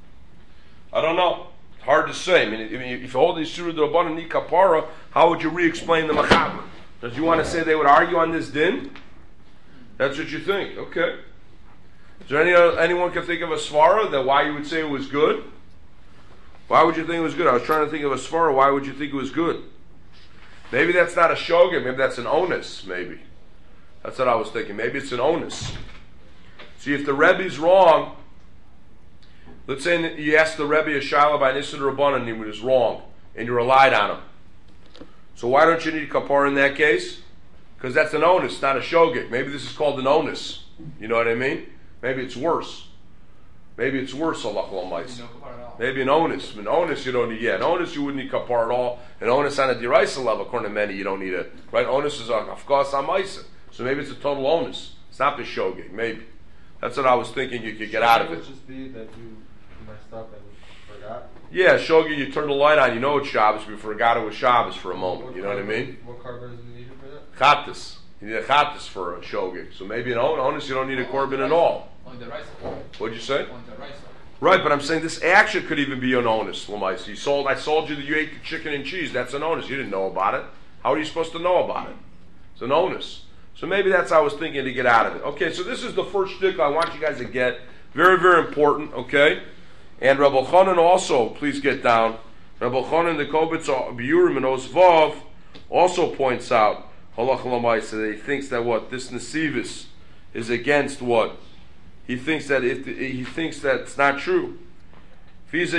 I don't know. It's hard to say. I mean, if you hold these Surah D'Rabbanan Ni Kapara, how would you re-explain the Mechaber? Does you want to say they would argue on this din? That's what you think. Okay. Is there anyone can think of a svara that why you would say it was good? Why would you think it was good? I was trying to think of a svara. Why would you think it was good? Maybe that's not a shogeg. Maybe that's an onus. Maybe that's what I was thinking. Maybe it's an onus. See, if the Rebbe's wrong, let's say you asked the Rebbe a shaila by Nissan Rabbanan and he was wrong, and you relied on him. So why don't you need kapara in that case? Because that's an onus, not a shogeg. Maybe this is called an onus. You know what I mean? Maybe it's worse. Maybe it's worse, Allah Almighty. No kapara at all. Maybe an onus. An onus you don't need. Yeah, an onus you wouldn't need kapara at all. An onus on a deraisa level, according to many, you don't need it. Right? Onus is of course on maisa. So maybe it's a total onus. It's not the shogeg. Maybe. That's what I was thinking you could get out of it. Would just be that you messed up and forgot. Yeah, shogeg, you turn the light on, you know it's Shabbos, but you forgot it was Shabbos for a moment. You know what I mean? What korban is needed for that? Chattis. You need a chattis for a shogeg. So maybe an onus you don't need a korban at all. Only the rice. What'd you say? Only the rice. Right, but I'm saying this action could even be an onus, Lamais. I sold you that you ate chicken and cheese. That's an onus. You didn't know about it. How are you supposed to know about it? It's an onus. So maybe that's how I was thinking to get out of it. Okay, so this is the first shtickle I want you guys to get. Very, very important, okay? And Rabbi Chanan also, please get down. Rabbi Chanan, the Kobitz Biurim and Osvav, also points out, Halach Lamaisa, that he thinks that what? This Nesivis is against what? He thinks that it's not true. Points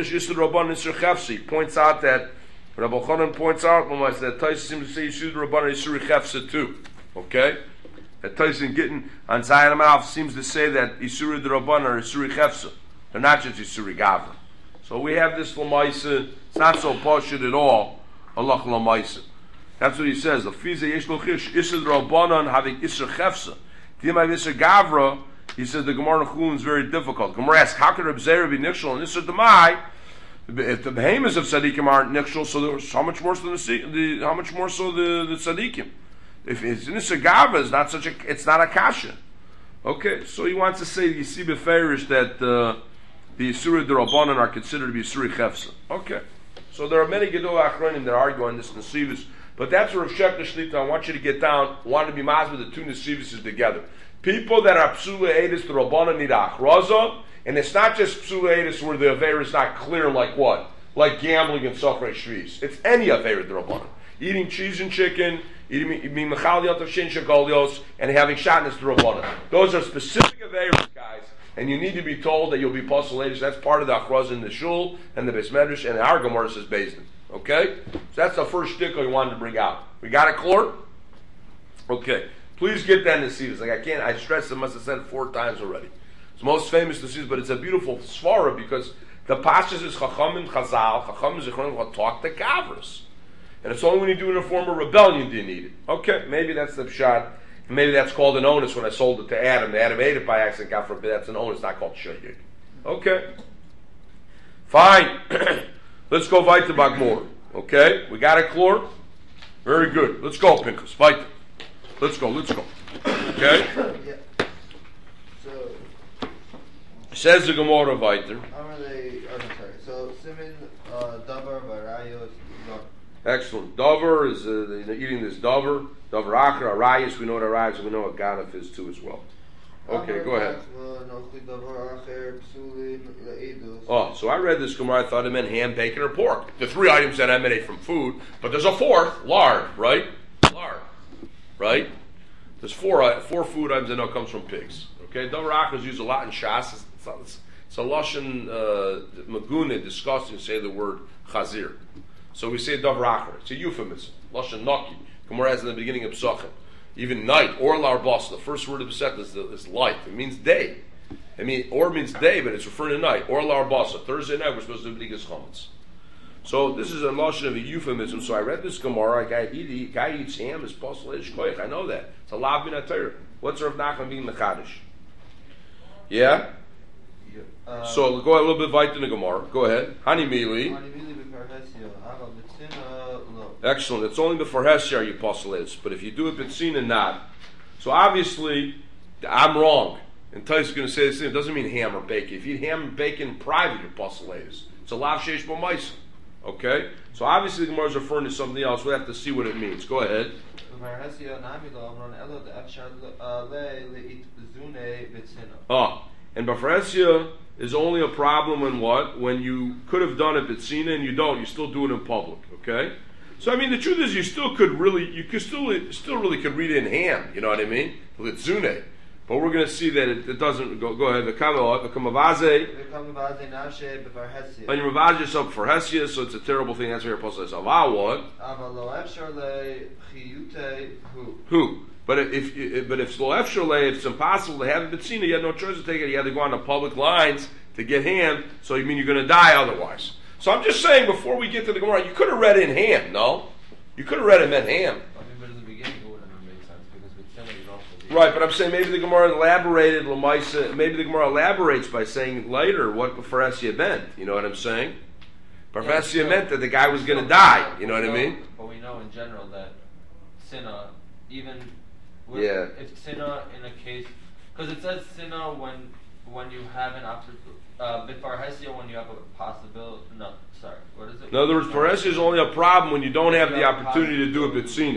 out that Rabbi Chanan points out that Tais seems to say Yisur Rabban Yisur Chefsa too. Okay? That Tyson getting on Zion Amalf seems to say that Yisur Rabban are Yisur Chefsa. They're not just Yisur Gavra. So we have this Lamaisa. It's not so poshut at all. Allah Lamaisa. That's what he says. The Fiza Yesh Lochish Yisur Rabbanan having Yisur Chefsa. Timay Yisur Gavra. He says the Gemara Chulun is very difficult. Gemara asks, how can Reb Zera be Nichshel and Yisur Demai? If the behemoths of tzaddikim aren't nichshel, so there's how much more so the tzaddikim? If it's Nisar Gavra, it's not a kasha. Okay, so he wants to say you see beferish that the Yisuri D'Rabbanan are considered to be Yisuri Chefsa. Okay, so there are many Gedol Achronim that argue on this Nesivus, but that's where Rav Shek Shlita, I want you to get down, want to be mazbeh the two Nesivuses together. People that are Psula Edis D'Rabbanan need Achraza. And it's not just psulatus where the Aveira is not clear, like what? Like gambling and Sofrei Shvis. It's any Aveira D'Rabbanan. Eating cheese and chicken, eating Mechaliyot of Shin Shagolios, and having Shatnez D'Rabbanan. Those are specific Aveiras, guys. And you need to be told that you'll be psulatus. That's part of the Achraz in the Shul, and the Beis Medrash, and our Gemara says Bezdin. Okay? So that's the first shtickle we wanted to bring out. We got it, Klor? Okay. Please get that in the seeds. Like I stressed, I must have said it 4 times already. It's most famous to see, but it's a beautiful svara because the pashas is Chacham and Chazal. Chacham is Zichron talk to Gavras, and it's only when you do it in a form of rebellion do you need it. Okay, maybe that's the pshat, and maybe that's called an onus when I sold it to Adam. Adam ate it by accident. God forbid, that's an onus, not called shayik. Okay, fine. Let's go weiter Bagmor. Okay, we got it, Klor. Very good. Let's go, Pinchas. Weiter. Let's go. Okay. Says the Gemara weiter. So Simin Davar Barayos. Excellent. Davar is eating this Davar. Davar Acher Arayos. We know what Arayos. We know what Ganef is too as well. Okay, go ahead. Oh, so I read this Gemara. I thought it meant ham, bacon, or pork. The 3 items that emanate from food, but there's a 4th, lard, right? Lard, right? There's 4 food items that know comes from pigs. Okay, Davar Acher is used a lot in Shas. It's a lashon maguna, disgusting to say the word chazir. So we say davar acher. It's a euphemism. Lashon naki. Gemara has in the beginning of Pesachim. Even night or larbas. The first word of Pesach is light. It means day. Or means day, but it's referring to night. Or larbasa. Thursday night we're supposed to do b'digas chametz. So this is a lashon of a euphemism. So I read this Gemara. Guy eats ham is posel ish koich. I know that. It's a lav min atayr. What's Rav Nachman being mechadish? Yeah. So go a little bit weiter in the Gemara. Go ahead. Hani mili. Excellent. It's only before Hesya you postulates, but if you do it B'tzina not. So obviously, I'm wrong. And Tais is going to say this thing. It doesn't mean ham or bacon. If you eat ham and bacon in private, you're postulates. It's a lav sheish b'maisa. Okay? So obviously the Gemara is referring to something else. We have to see what it means. Go ahead. And Bafresya is only a problem when what? When you could have done it B'tzina and you don't. You still do it in public. Okay? So the truth is, you still really could read it in ham. You know what I mean? With Zune. But we're going to see that it doesn't go ahead. The kamavaze. And you revise yourself for Hesia, so it's a terrible thing. That's why you're supposed to say, what? Who? But if lo efshar if it's impossible to have it B'tzina, you had no choice to take it. You had to go on the public lines to get ham. So you mean you're going to die otherwise? So I'm just saying, before we get to the Gemara, you could have read it in ham. No, you could have read it meant ham. But in the beginning it wouldn't have made sense because B'tzina you also. Right, but I'm saying maybe the Gemara elaborated Lamaisa. Maybe the Gemara elaborates by saying later what B'farasya meant. You know what I'm saying? B'farasya meant that the guy was going to die. You know what I mean? But we know in general that Sinna, even if Sinna in a case, because it says Sinna when you have an opportunity. Before Hesia, when you have a possibility. What is it? In other words, Paresya is only a problem when you don't have the opportunity to do it B'tzina.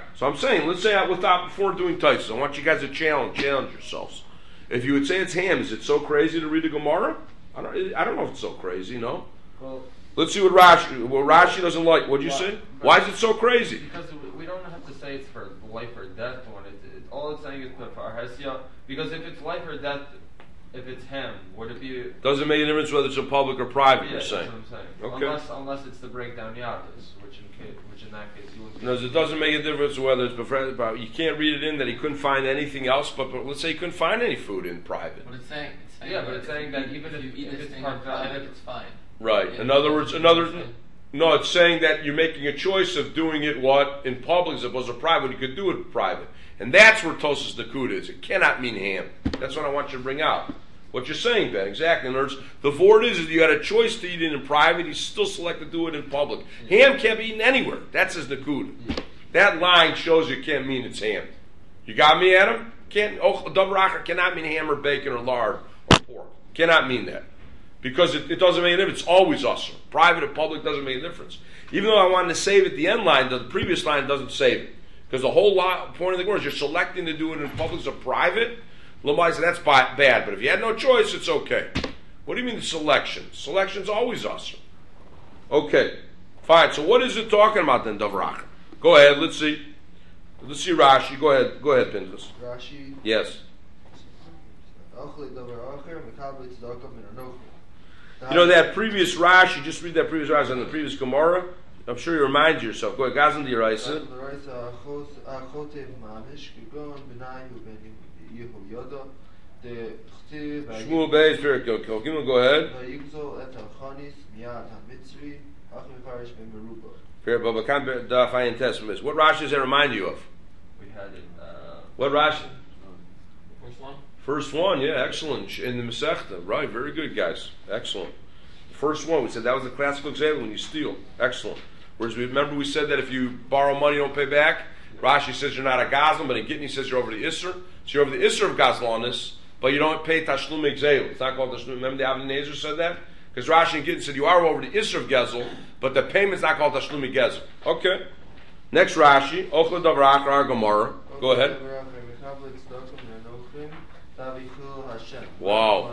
So I'm saying, let's say before doing Taisus, I want you guys to challenge yourselves. If you would say it's ham, is it so crazy to read the Gemara? I don't know if it's so crazy, no? Well, let's see what Rashi doesn't like. What'd you say? Why is it so crazy? Because we don't have to say it's for life or death when all it's saying is for Arhesia. Because if it's life or death, if it's him, would it be? Doesn't make a difference whether it's in public or private. Yeah, you're saying. That's what I'm saying. Okay. Unless it's the breakdown Yadis, which in that case you would. No, it doesn't make a difference whether it's before. You can't read it in that he couldn't find anything else. But let's say he couldn't find any food in private. But it's saying yeah, but it's saying that even if you eat if this it's thing in private, it's fine. Right. Yeah, In other words, no, it's saying that you're making a choice of doing it in public as opposed to private. You could do it in private, and that's where Tosas Nakud is. It cannot mean ham. That's what I want you to bring out. What you're saying, Ben, exactly. In other words, the vort is you had a choice to eat it in private. He still selected to do it in public. Ham can't be eaten anywhere. That's his Nakud. That line shows you can't mean it's ham. You got me, Adam? Davar cannot mean ham or bacon or lard or pork. Cannot mean that. Because it doesn't make a difference. It's always usher. Private or public doesn't make a difference. Even though I wanted to save it, the end line, the previous line doesn't save it. Because the whole point of the Gemara is you're selecting to do it in public or private. Lamai said that's bad, but if you had no choice, it's okay. What do you mean the selection? Selection's always usher. Okay, fine. So what is it talking about then, Davrach? Go ahead, let's see. Let's see Rashi. Go ahead, Pinchas. Rashi. Yes. You know that previous Rashi, just read that previous Rashi on the previous Gemara. I'm sure you remind yourself. Go ahead, Gazan the Yeraisa. Shmuel Beis, very good. Go ahead. What Rashi does that remind you of? We had it. What Rashi? First one? First one, yeah, excellent. In the Masechta, right, very good, guys. Excellent. First one, we said that was the classical example when you steal. Excellent. Whereas we said that if you borrow money, you don't pay back. Rashi says you're not a Gazlan, but in Gittin he says you're over the Isser. So you're over the Isser of Gazlanis, but you don't pay Tashlum Exelu. It's not called Tashlum. Remember the Avnei Nezer said that? Because Rashi and Gittin said you are over the Isser of Gezel, but the payment's not called Tashlum Gezel. Okay. Next Rashi, Ochla Davar Akar Gemara. Go ahead. Wow.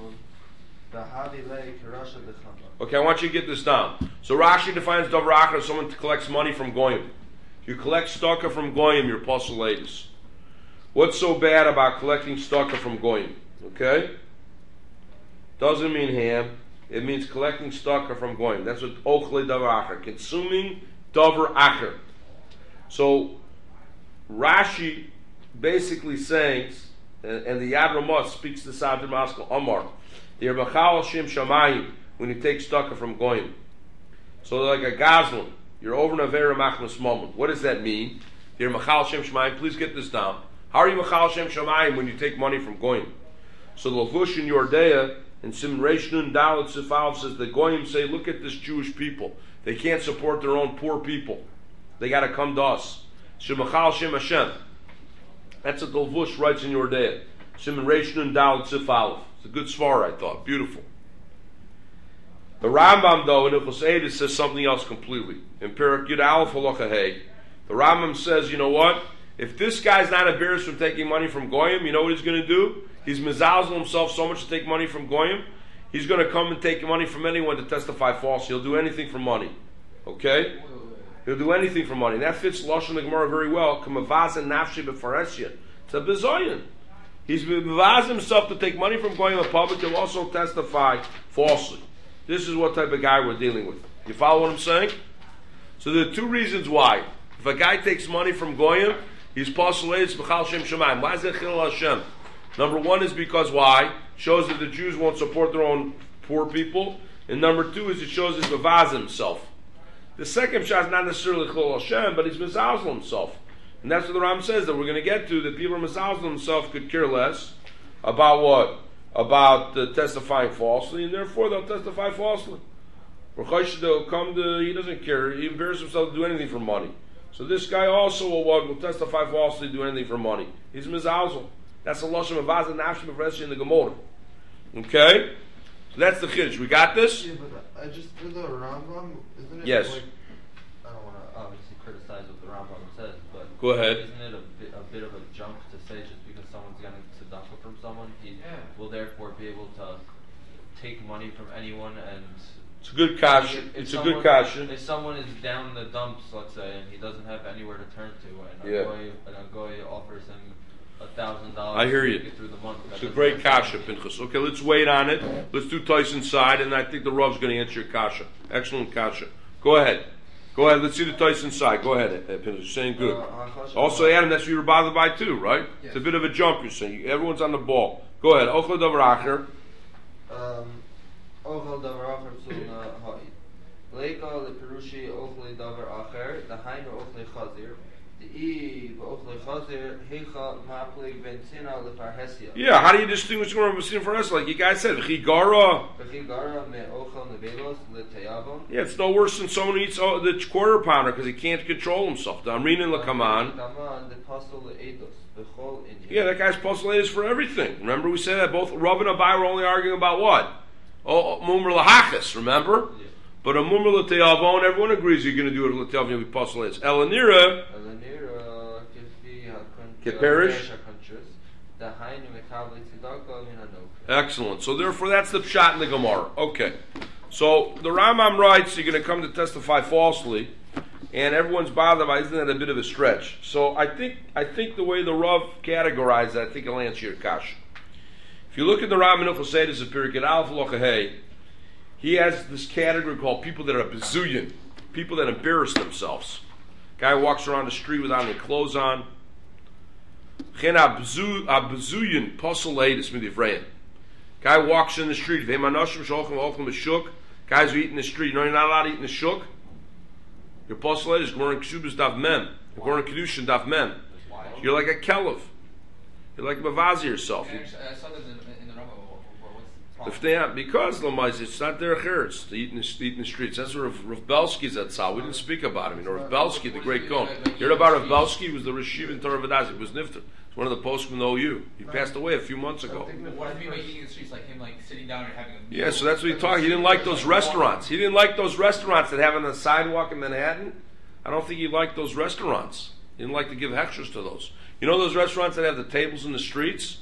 Okay, I want you to get this down. So Rashi defines Davar Akar as someone who collects money from Goyim. You collect staka from Goyim, you're Pasul. What's so bad about collecting staka from Goyim? Okay? Doesn't mean ham. It means collecting staka from Goyim. That's what Ochle Davar Acher. Consuming Davar Acher. So Rashi basically saying, and the Yad Ramah speaks to Sadr Maskal, Amar, the Machal Shem Shamayim, when you take staka from Goyim. So like a Gazlan, you're over Navera Machmas Moment. What does that mean? You're Machal Shem Shamayim. Please get this down. How are you Machal Shem Shamayim when you take money from Goyim? So the Lavush in Yordeya and Simon Reish Nun Dalet Sifal says the Goyim say, look at this Jewish people. They can't support their own poor people. They got to come to us. Shemachal Shem Hashem. That's what the Lavush writes in Yordeya. Simon Reish Nun Dalet Sifal. It's a good svar, I thought. Beautiful. The Rambam, though, in Ilchos Eidos says something else completely. In Perek Yud Aleph Halacha Hey, the Rambam says, you know what? If this guy's not embarrassed from taking money from Goyim, you know what he's going to do? He's mezalzel himself so much to take money from Goyim, he's going to come and take money from anyone to testify false. He'll do anything for money. Okay? He'll do anything for money. And that fits Lashon the Gemara very well. It's a bezoyan. He's mevaz himself to take money from Goyim in public. He'll also testify falsely. This is what type of guy we're dealing with. You follow what I'm saying? So there are two reasons why. If a guy takes money from Goyim, he's Pasul Eis B'chal Shem Shemayim. Why is it Chilul Hashem? Number one is because why? Shows that the Jews won't support their own poor people. And number two is it shows he's mevaz himself. The second shot is not necessarily Chilul Hashem, but he's mezalzel himself. And that's what the Ram says that we're going to get to, that people are mezalzel themselves could care less about what? About testifying falsely, and therefore they'll testify falsely. They'll come to, he doesn't care, he embarrasses himself to do anything for money. So this guy also will testify falsely, do anything for money. He's mezalzel. That's the lashon of Vaz and Nafshim of Reshi in the Gemara. Okay? So that's the chiddush. We got this? Yeah, but I just for the Rambam, isn't it? Yes. Like, I don't want to obviously criticize what the Rambam says, but Go ahead. Isn't it a bit of a jump to say just because someone's getting tzedakah from someone, he will therefore be able to take money from anyone and... It's a good kasha. It's a good kasha. If someone is down in the dumps, let's say, and he doesn't have anywhere to turn to, and a goy offers him $1,000 I hear to you. get through the month. It's a great kasha, Pinchas. Okay, let's wait on it. Let's do Tyson side, and I think the Rav's going to answer your kasha. Excellent kasha. Go ahead. Go ahead. Let's see the Tyson side. Go ahead, Pinchas. You're saying good. Also, Adam, that's what you were bothered by too, right? Yes. It's a bit of a jump. You're saying everyone's on the ball. Go ahead. Ochel davar acher. Ochel davar acher psul ha'id. Leika leperushi ochel davar acher. Dahainu ochel chazir. Yeah, how do you distinguish from sin for us? Like you guys said, chigara. Yeah, it's no worse than someone who eats the quarter pounder because he can't control himself. Damrin lekaman. Yeah, that guy's postulated for everything. Remember, we said that both Rav and Abai were only arguing about what? Oh, mumr lahachas. Remember? Yeah. But a mumr l'te'avon, everyone agrees you're going to do it l'te'avon, you'll be postulated. Elanira. Perish. Excellent. So therefore, that's the pshat in the Gemara. Okay. So the Rambam writes, you're going to come to testify falsely, and everyone's bothered by. Isn't that a bit of a stretch? So I think the way the Rav categorized that, I think it'll answer your kash. If you look at the Rambam in Chosedes of Pirkei Aleph Lochahei, he has this category called people that are bezuyin, people that embarrass themselves. Guy walks around the street without any clothes on. Guy walks in the street. Guys who eat in the street. You know you're not allowed to eat in the shuk? Your postulate is Gemara Ksubas Daf Mem. Gemara Kedushin Daf Mem. You're like a kelef. You're like Mavazi yourself. I saw this in the Rambam. Because Lamais, it's not their cheretz to eat in the streets. That's where Rav Belsky's at Sal. We didn't speak about him. You know, Rav Belsky, the great Gaon. You heard about Rav Belsky? He was the Rishiv in Torah Vadazi. He was Nifter. He's one of the posts from the OU. He passed away a few months ago. What do you mean by eating in the streets? Like him, like sitting down and having a meal? Yeah, so that's what he talked. He didn't like those restaurants. He didn't like those restaurants that have on the sidewalk in Manhattan. I don't think he liked those restaurants. He didn't like to give extras to those. You know those restaurants that have the tables in the streets?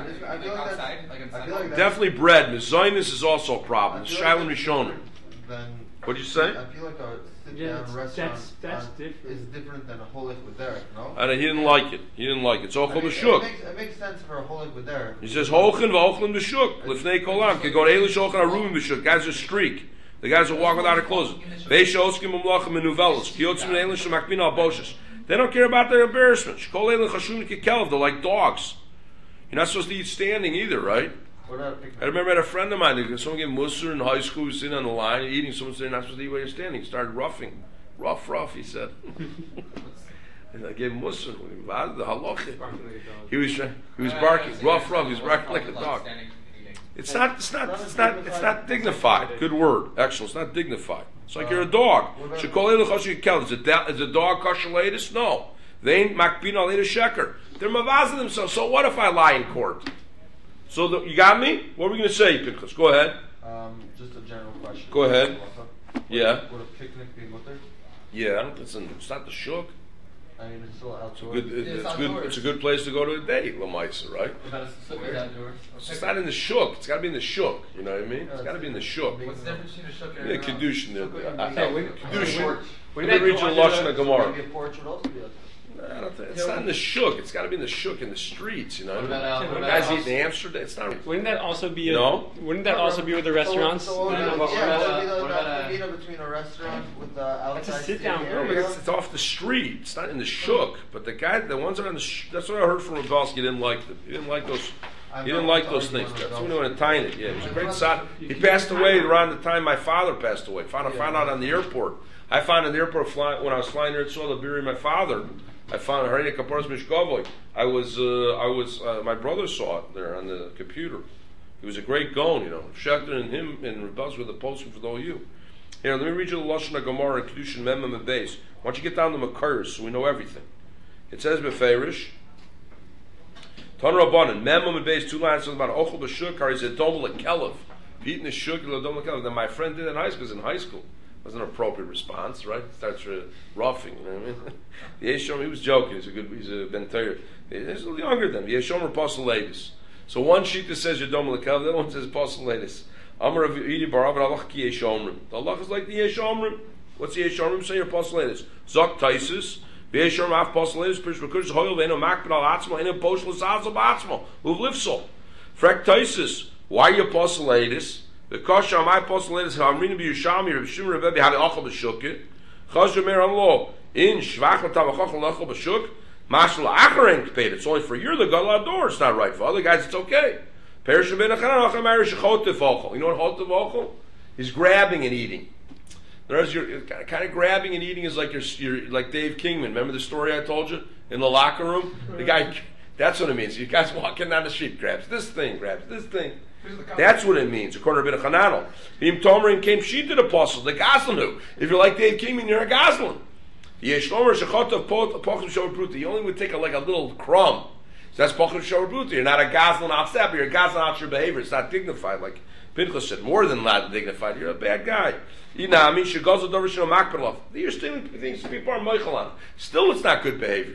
Definitely bread. Mezainis is also a problem. Shailin Rishonim. What did you say? I feel like a sit-down restaurant that's different. is different than a holik with derek, no? He didn't like it. He didn't like it. It's ochel b'shuk. It makes sense for a holik with derek. He says holchin v'ochlin b'shuk. Lifnei kolam. Can go to Elish Olchin Aruvim b'shuk. Guys are streak. The guys will walk without their clothes. Veisha oskim umlachim menuvelos. Kiyotzim Elish Makmina Alboshes. They don't care about their embarrassment. Shkol Elin Chashum Kikelev. They're like dogs. You're not supposed to eat standing either, right? I remember I had a friend of mine, someone gave Musar in high school, he was sitting on the line, eating, someone said, you're not supposed to eat while you're standing. He started roughing. Rough, he said. And I gave him Musar. The halacha. He was barking. Rough, he was barking like a dog. It's not dignified. Good word. Excellent. It's not dignified. It's like you're a dog. Is a dog kosher latest? No. They ain't makbina latest sheker. They're mavazing themselves. So what if I lie in court? So you got me? What are we going to say, Pinchas? Go ahead. Just a general question. Go ahead. Yeah. Would a picnic be mutter? Yeah, it's not the shuk. I mean, it's still outdoors. It's a good place to go to a date, Lamaisa, right? It's not in the shuk. It's got to be in the shuk. You know what I mean? It's got to be in the shuk. What's the difference between a shuk and Yeah, kedushin. Kedushin. When Let me read you the Lashon Gemara. Maybe a porch would also be It's not in the shuk. It's got to be in the shuk in the streets. You know, What about guys eat in Amsterdam. It's not. Wouldn't that also be? No? Wouldn't that also be with the restaurants? So what would be the between a restaurant with the outside? That's a sit-down seating No, area? but it's off the street. It's not in the shuk. But the ones that are in the that's what I heard from Rabalski. He didn't like them. He didn't like those. He didn't like those things. That's when he went to Tiny. Yeah, he was a great son. He passed away around the time my father passed away. Found out on the airport. I found in the airport when I was flying there and saw the bury my father. I found Harina Kaparas Mishkovoy. My brother saw it there on the computer. He was a great Gaon, you know. Schechter and him and Rebels were the posting for the OU. Here, let me read you the Lashon Gemara and Kedushin Mem and Beis. Why don't you get down to Makars so we know everything? It says Beferish. Ton Rabbanan, Mem and Beis, 2 lines about Ochel B'Shuk, or is it Domel Kelev? Eating the Shuk, Domel Kelev. Then my friend did in high school. Wasn't an appropriate response, right? It starts roughing, you know what I mean? The Yeshom, he was joking. He's a Ben Torah. He's a little younger than him. The Yeshom are Posulatis. So one sheet that says Yadom Lekav, the other one says Posulatis. Amar of Yidi Barav Allah Ki Yeshomrim. The Allah is like the Yeshomrim. What's the Yeshomrim? Say your Posulatis. Zok Taisis. V'Yeshomrim Af Posulatis. Pish Bekush Hoyel Ve'eno Makbid Al Atzmo. Eno Poshlas Azal Ba'atzmo. Uv Livsol. Frek Taisis. Why you Posulatis? Because Shamai Posulatis Hamrin Bi Yushami Reb Shimon Rebbe Havi Achal B'Shukit. Chazur Mer Amlo. In Shvach L'Tamachach L'Achal B'Shuk. Mashal Acharenk paid. It's only for you, the Gadol Ador. It's not right. For other guys, it's okay. Perish Ben Achanan Achal Marish Chotev Ochel. You know what Chotev Ochel? He's grabbing and eating. There's your kind of grabbing and eating is like you're like Dave Kingman. Remember the story I told you in the locker room? The guy, that's what it means. You guys walking down the street, grabs this thing. That's what it means. According to Rabbi Chananel, Bim Tomerin came she to the apostle, the Goslin. If you're like Dave Kingman, you're a Goslin. You only would take like a little crumb. So that's Pochim Shor Bruta. You're not a Goslin out-step, you're a Goslin out your behavior. It's not dignified. Like Pinchas said, more than that dignified. You're a bad guy. You're stealing things people are moichel on. Still, it's not good behavior.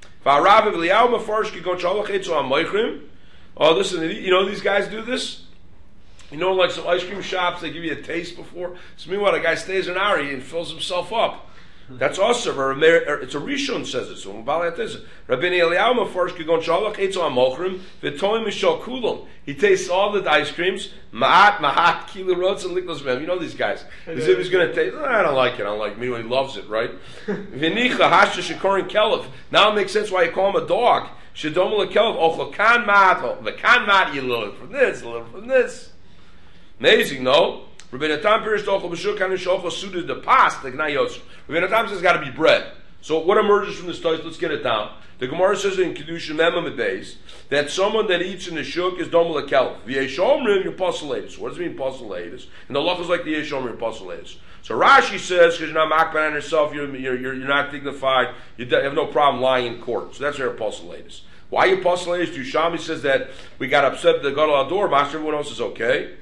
Oh, listen, you know these guys do this? You know, like some ice cream shops, they give you a taste before. So meanwhile, the guy stays an hour and fills himself up. That's also it's a Rishon says it. So Rabbeinu Eliyahu first could shalach etzel amochrim v'toim mishal kulon. He tastes all the ice creams. Mahat kilo rods and liklos mem. You know these guys. As if he's going to taste. I don't like it. I don't like me when he loves it, right? V'nicha hashta shekorin kelev. Now it makes sense why you call him a dog. Shedom lekelev ochel kan mat. The kan mat you learn from this, a little from this. Amazing, no? Rabbeinu Tam Pirish Tochel B'Shuk Kanu Shochel Suda the past the Gnayos. Rabbeinu Tam says it's got to be bread. So what emerges from this text? Let's get it down. The Gemara says in Kedusha Memam Beis that someone that eats in the shuk is domel akel. V'yeshomrim you're posulatus. What does it mean posulatus? And the law is like the yeshomrim posulatus. So Rashi says because you're not makban on yourself, you're not dignified. You have no problem lying in court. So that's your posulatus. Why you posulatus? Dushami says that we got upset the Gadol Ador. Master, everyone else is okay.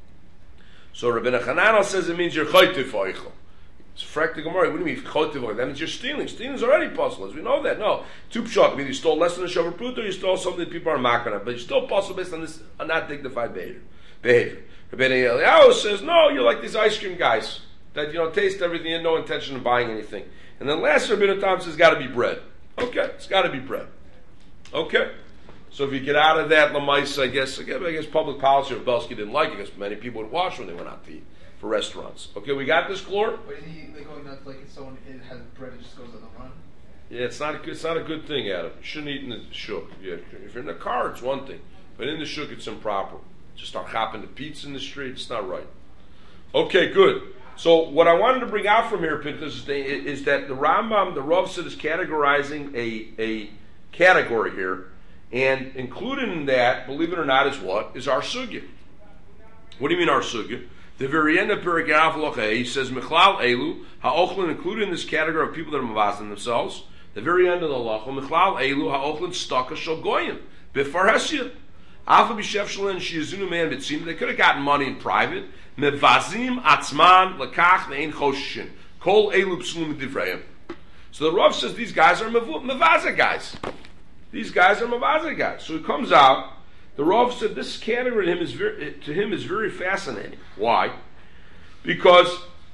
So Rabbeinu Chananel says it means you're chaytiv oichel. It's frak the Gemara. What do you mean chaytiv oichel? That means you're stealing. Stealing is already possible. We know that. No, two pshat. I mean, you stole less than a shavar pruta, or you stole something that people are makban, but you're still possible based on this not dignified behavior. Rabbeinu Eliyahu says no, you're like these ice cream guys that taste everything and no intention of buying anything. And then last Rabbeinu Tam says it's got to be bread. Okay, it's got to be bread. Okay. So if you get out of that, Lamais, I guess public policy of Belsky didn't like it because many people would watch when they went out to eat for restaurants. Okay, we got this, Chlor? But isn't he going nuts like if someone has bread, it just goes on the run? Yeah, it's not a good thing, Adam. You shouldn't eat in the shuk. Yeah, if you're in the car, it's one thing. But in the shuk, it's improper. Just start hopping the pizza in the street, it's not right. Okay, good. So what I wanted to bring out from here, Pinchas, is that the Rambam, the Rav said, is categorizing a category here. And included in that, believe it or not, is what? Is our sugya. What do you mean our sugya? The very end of Perikaf Lochei, he says, Mechlal Elu, ha'ochlin, included in this category of people that are mavazin themselves, the very end of the Loch, Mechlal Elu, ha'ochlin staka shal goyim, bifar hesya. Alpha b'shef shalen, shiazunu man b'tzim, they could have gotten money in private, mevazim atzman, lakach, ne'en choshin, kol elu p'slum divrayim. So the Rav says these guys are mavaza guys. These guys are mavaza guys. So it comes out, the Rav said this category to him is very fascinating. Why? Because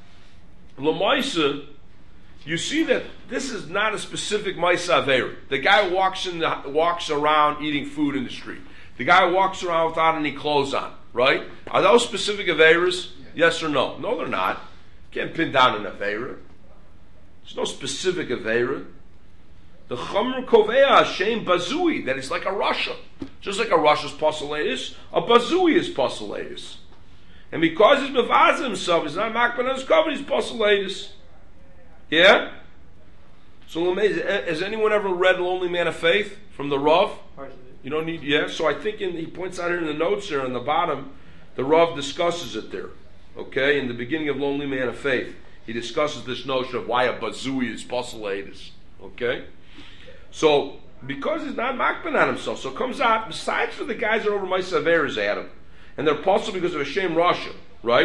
Lamaisa, you see that this is not a specific Maisa Aveira. The guy walks around eating food in the street. The guy walks around without any clothes on, right? Are those specific Aveiras? Yes or no? No, they're not. You can't pin down an Aveira. There's no specific Aveira. The Chamr Kovea Hashem Bazui, that is like a Rasha. Just like a Rasha's Posulatus, a Bazui is Posulatus. And because he's Mavaz himself, he's not Makban on his cover, he's Posulatus. Yeah? So has anyone ever read Lonely Man of Faith from the Rav? You don't need, yeah? So I think he points out here in the notes there on the bottom, the Rav discusses it there. Okay? In the beginning of Lonely Man of Faith, he discusses this notion of why a Bazui is Posulatus. Okay? So, because he's not makban on himself, so it comes out, besides for the guys that are over Maisa Averas, Adam, and they're possible because of a shame Rasha, right?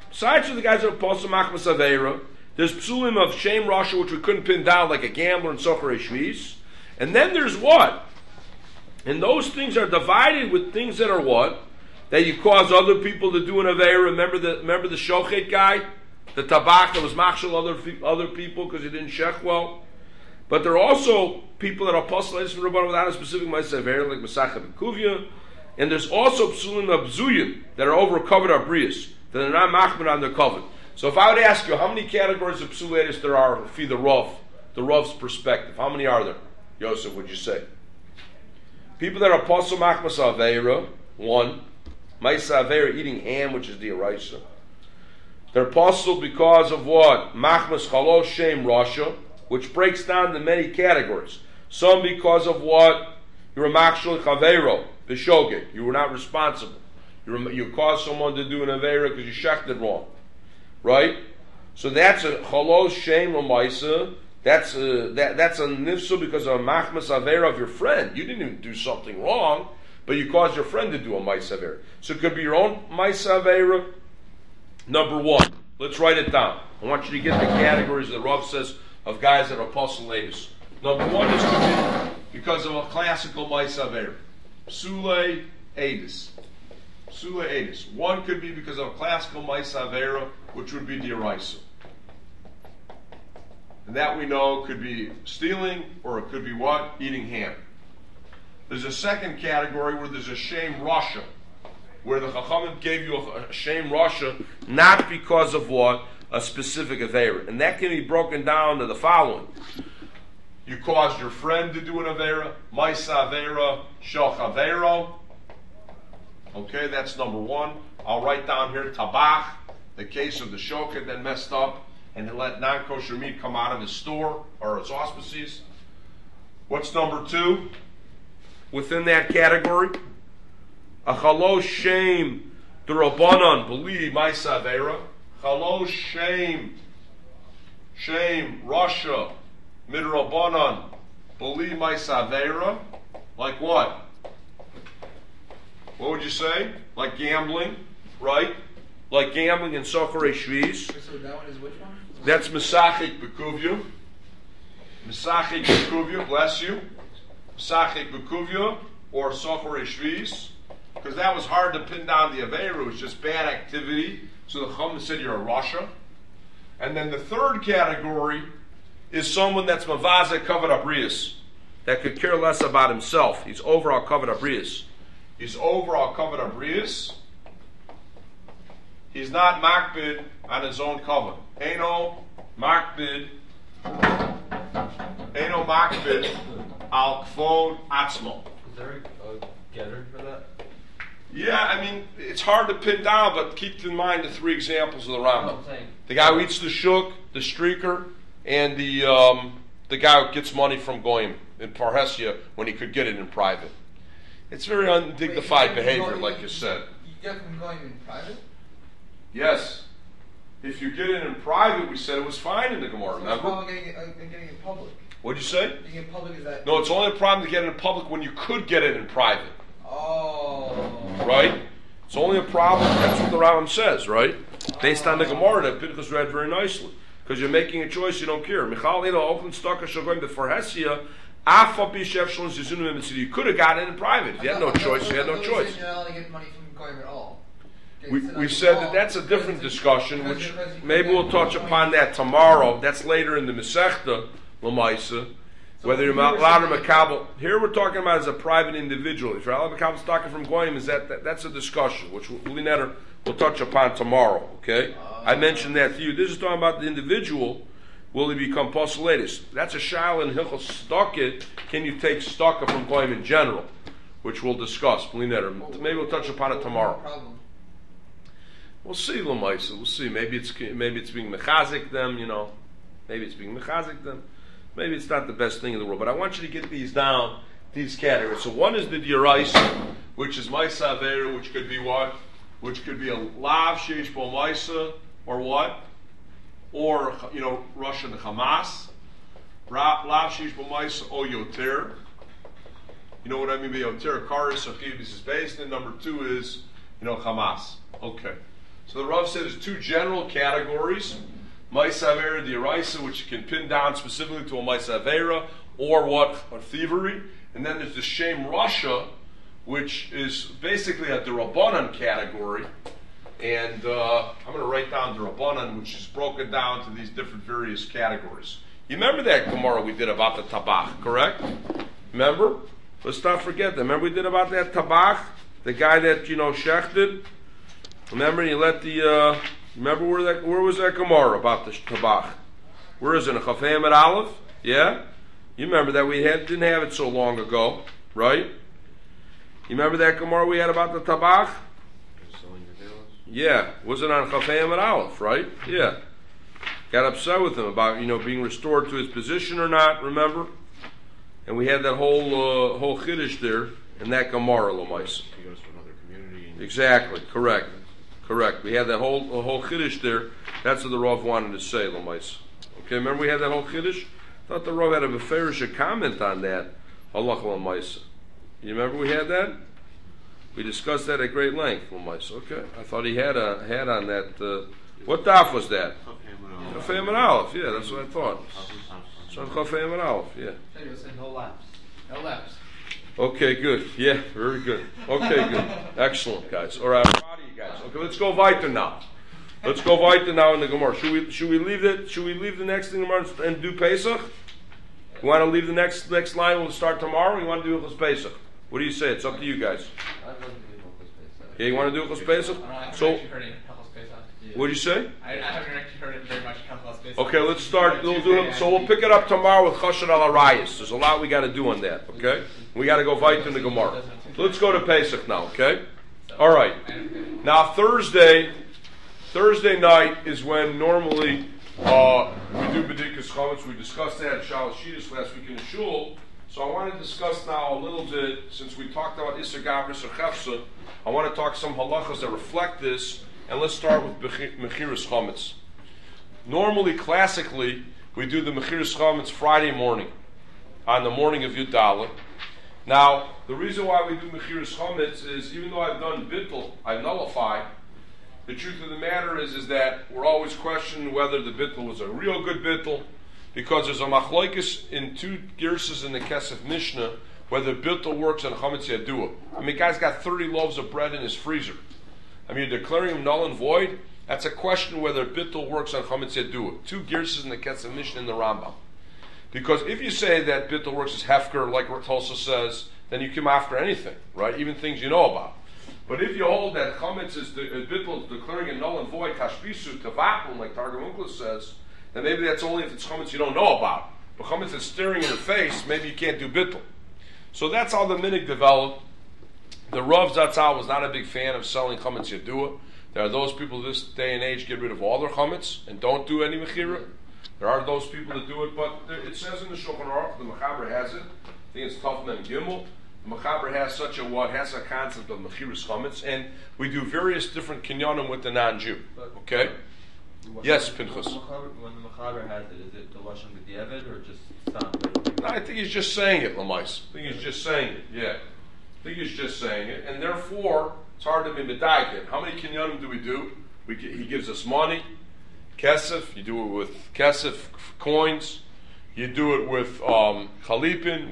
Besides for the guys that are Pasul Machmas Aveira, there's psulim of shame rasha, which we couldn't pin down, like a gambler and socher shvis. And then there's what? And those things are divided with things that are what? That you cause other people to do an Aveira. Remember the shochet guy? The tabach that was machshel other people because he didn't shech well. But there are also people that are apostolated from Rabbanan without a specific ma'aseh Aveira, like Masachet Bekuvia. And there's also psulim of bzuyim that are over covered abrius, that are not machmir on their covered. So if I would ask you how many categories of psuladis there are for the Rav's perspective, how many are there, Yosef, would you say? People that are apostle machmas aveira, one. Maisa aveira, eating ham, which is the eraisa. They're apostle because of what? Machmas chalosh shem rasha, which breaks down to many categories. Some because of what? You're a machshel chaveiro, b'shogeg. You were not responsible. You caused someone to do an aveira because you shechted wrong. Right? So that's a chalosh shem l'maisa. That's a nifsu because of a machmas avera of your friend. You didn't even do something wrong, but you caused your friend to do a maisa avera. So it could be your own maisa avera. Number one, let's write it down. I want you to get the categories the Rav says of guys that are apostolatus. Number one is could be because of a classical maisa avera. Psule edis. Psule edis. One could be because of a classical maisa avera, which would be the eraisa. And that we know could be stealing, or it could be what? Eating ham. There's a second category where there's a shame rasha, where the Chachamim gave you a shame rasha, not because of what? A specific avera. And that can be broken down to the following. You caused your friend to do an avera, maisa avera, shel chavero. Okay, that's number one. I'll write down here tabach, the case of the shochet that messed up and let non-kosher meat come out of his store or his auspices. What's number two? Within that category, a chalosh shame d'Rabbanan, believe maisa avera. Chalosh shame rasha midrabanan, believe maisa avera. Like what? What would you say? Like gambling, right? Like gambling in socher shvis. So that one is which one? That's Mesachik Bekuvya. Mesachik Bekuvya, bless you. Mesachik Bekuvya, or Socher Shvis. Because that was hard to pin down the Aveira, it was just bad activity. So the Chum said you're a Rasha. And then the third category is someone that's Mavaza Kavod Abrius, that could care less about himself. He's overall Kavod Abrius. He's overall Kavod Abrius. He's not makbid on his own covenant. Eno makbid al kfod atzmo. Is there a getter for that? Yeah, I mean, it's hard to pin down, but keep in mind the three examples of the Rambam. The guy who eats the shuk, the streaker, and the guy who gets money from Goyim in Parhesia when he could get it in private. It's very undignified behavior, like you said. You get from Goyim in private? Yes. If you get it in private, we said it was fine in the Gemara, remember? So getting it in public. What'd you say? Getting it in public is that... No, it's only a problem to get it in public when you could get it in private. Oh. Right? It's only a problem, that's what the Rambam says, right? Based on the Gemara that Pinchas read very nicely. Because you're making a choice, you don't care. Michal Eda Oakland Stocker Shagoim before Hesia, you could have gotten it in private. If you had no choice, you had no choice. You're not allowed to get money from Goyim at all. We said that that's a different discussion, which maybe we'll touch upon that tomorrow. That's later in the Masechta, Lamaisa. Whether you're allowed to Makabel. Here we're talking about as a private individual. If you're allowed to Makabel stocking from Goyim, that's a discussion, which we'll touch upon tomorrow, okay? I mentioned that to you. This is talking about the individual. Will he become postulatus? That's a shal in Hilchos Stockit. Can you take stocka from Goyim in general? Which we'll discuss. Maybe we'll touch upon it tomorrow. We'll see, Lamaisa. We'll see. Maybe it's being mechazik them, you know. Maybe it's being mechazik them. Maybe it's not the best thing in the world. But I want you to get these down, these categories. So one is the Dirais, which is Maisa Avera, which could be what? Which could be a Lav Sheish Bo Maisa, or what? Or, you know, Russia the Hamas. Lav Sheish Bo Maisa O Yoter. You know what I mean by Yoter? Karis Achiv is based. And number two is, you know, Hamas. Okay. So the Rav said there's two general categories: Ma'aseh Avera D'Oraisa, which you can pin down specifically to a Ma'aseh Avera, or thievery. And then there's the Shem Rasha, which is basically a D'Rabbanan category. And I'm going to write down D'Rabbanan, which is broken down to these different various categories. You remember that Gemara we did about the Tabach, correct? Remember? Let's not forget that. Remember we did about that Tabach? The guy that, shechted? Remember you let the, remember where was that Gemara about the Tabach? Where is it? In Chafayim at Aleph? Yeah? You remember that we didn't have it so long ago, right? You remember that Gemara we had about the Tabach? Yeah. Was it on Chafayim at Aleph, right? Yeah. Got upset with him about, being restored to his position or not, remember? And we had that whole Chiddush there in that Gemara, L'maisa. He goes to another community. Exactly, correct. We had that whole Chiddush there. That's what the Rav wanted to say, L'maisa. Okay, remember we had that whole Chiddush? I thought the Rav had a beferish comment on that, Halach L'maisa. You remember we had that? We discussed that at great length, L'maisa. Okay, I thought he had on that. What daf was that? Chafayim and Aleph. Yeah, that's what I thought. So Chafayim and Aleph. Yeah. No lapse. Okay, good. Yeah, very good. Okay, good. Excellent, guys. All right, I'm proud of you guys. Okay, let's go weiter now. Let's go weiter now in the Gemara. Should we leave the next thing tomorrow and do Pesach? You want to leave the next line? We'll start tomorrow. You want to do Hilchos Pesach? What do you say? It's up to you guys. Yeah, you want to do Hilchos Pesach? So, what do you say? I haven't actually heard it very much. Okay, let's start. We'll pick it up tomorrow with Chashad al Arayis. There's a lot we got to do on that. Okay, we got to go weiter in the Gemara. Let's go to Pesach now. Okay, all right. Now Thursday night is when normally we do B'dikas Chametz. We discussed that at Shalosh Shidduch last week in the Shul. So I want to discuss now a little bit, since we talked about Isser Gabris or Chefsa, I want to talk some halachas that reflect this, and let's start with Mechiras Chametz. Normally, classically, we do the Mechiras Chametz Friday morning, on the morning of Yud Dalet. Now, the reason why we do Mechiras Chametz is, even though I've done Bittul, I've nullified, the truth of the matter is that we're always questioning whether the Bittul was a real good Bittul, because there's a machlokes in two girsas in the Kesef Mishnah whether Bittul works on Chametz Yadua. I mean, guy's got 30 loaves of bread in his freezer. I mean, you're declaring him null and void? That's a question whether Bittul works on Chametz Yadua. Two girsas in the Kesef Mishnah in the Rambam. Because if you say that Bittul works as Hefker, like Tulsa says, then you come after anything, right? Even things you know about. But if you hold that Chametz is Bittul is declaring it null and void, Tashbisu, Tavakum, like Targum Onkelos says, then maybe that's only if it's Chametz you don't know about. But Chametz is staring in your face, maybe you can't do Bittul. So that's how the minig developed. The Rav Zatzal was not a big fan of selling Chametz Yadua. There are those people this day and age get rid of all their Chametz and don't do any Mechira. There are those people that do it, but it says in the Shulchan Aruch, the Mechaber has it. I think it's Tov Mem Gimel. The Mechaber has has a concept of Mechiras Chametz, and we do various different kinyanim with the non-Jew. Okay? Yes, Pinchas. When the Mechaber has it, is it the Lashon B'diavad or just Stam? No, I think he's just saying it, Lamais. I think he's just saying it, yeah. I think he's just saying it, and therefore, it's hard to be medayik. How many kinyanim do we do? He gives us money, kesef, you do it with kesef, coins, you do it with chalipin,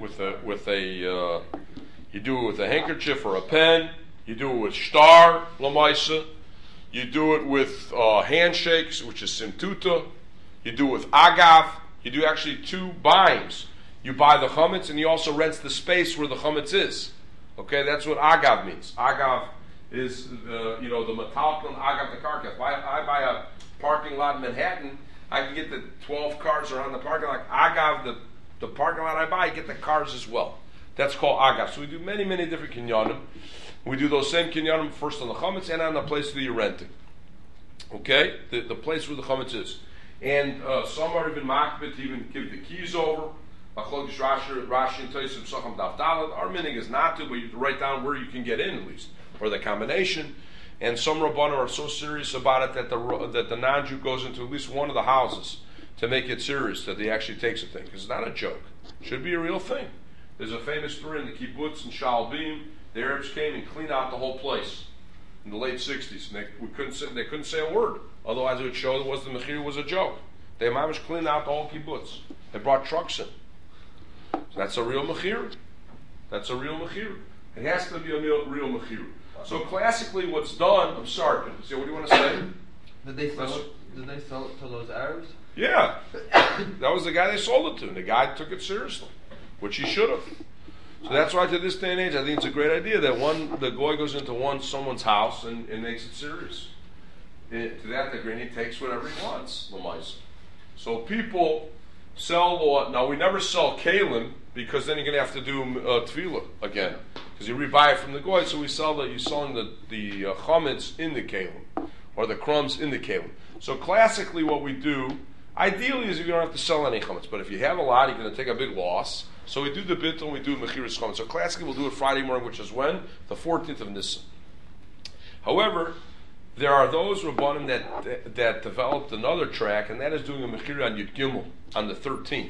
you do it with a handkerchief or a pen, you do it with shtar, Lamaisa, you do it with handshakes, which is simtuta, you do it with agav, you do actually two buyings. You buy the chametz and he also rents the space where the chametz is. Okay, that's what agav means. Agav is the metalton agav the car. If I buy a parking lot in Manhattan, I can get the 12 cars around the parking lot. Agav, the parking lot I buy, I get the cars as well. That's called agav. So we do many, many different kinyanim. We do those same kinyanim first on the chametz and on the place that you're renting. Okay, the place where the chametz is. And some are even makbet to even give the keys over. Rashi and Tosafos Sacham Daf Dalet. Our meaning is not to, but you write down where you can get in at least, or the combination. And some Rabbanim are so serious about it that the non-Jew goes into at least one of the houses to make it serious, that he actually takes a thing. Because it's not a joke. It should be a real thing. There's a famous story in the kibbutz in Shaalbim. The Arabs came and cleaned out the whole place. in the late 60s, and they couldn't say a word. Otherwise, it would show that the mechira was a joke. They mamish cleaned out the whole kibbutz. They brought trucks in. So that's a real mechira. That's a real mechira. It has to be a real mechira. So classically, what's done? I'm sorry. So what do you want to say? Did they sell it? Did they sell it to those Arabs? Yeah, that was the guy they sold it to, and the guy took it seriously, which he should have. So that's why, to this day and age, I think it's a great idea that the goy goes into someone's house and makes it serious. To that degree, he takes whatever he wants, l'maisa. So people sell. Now we never sell kalim because then you're going to have to do tefillah again because you rebuy it from the goy. So you're selling the chametz in the kalim or the crumbs in the kalim. So classically, what we do, ideally, is you don't have to sell any chametz. But if you have a lot, you're going to take a big loss. So we do the bittul and we do mechiras chametz. So classically, we'll do it Friday morning, which is when? The 14th of Nisan. However, there are those Rabbanim that developed another track, and that is doing a mechira on Yud Gimel on the 13th.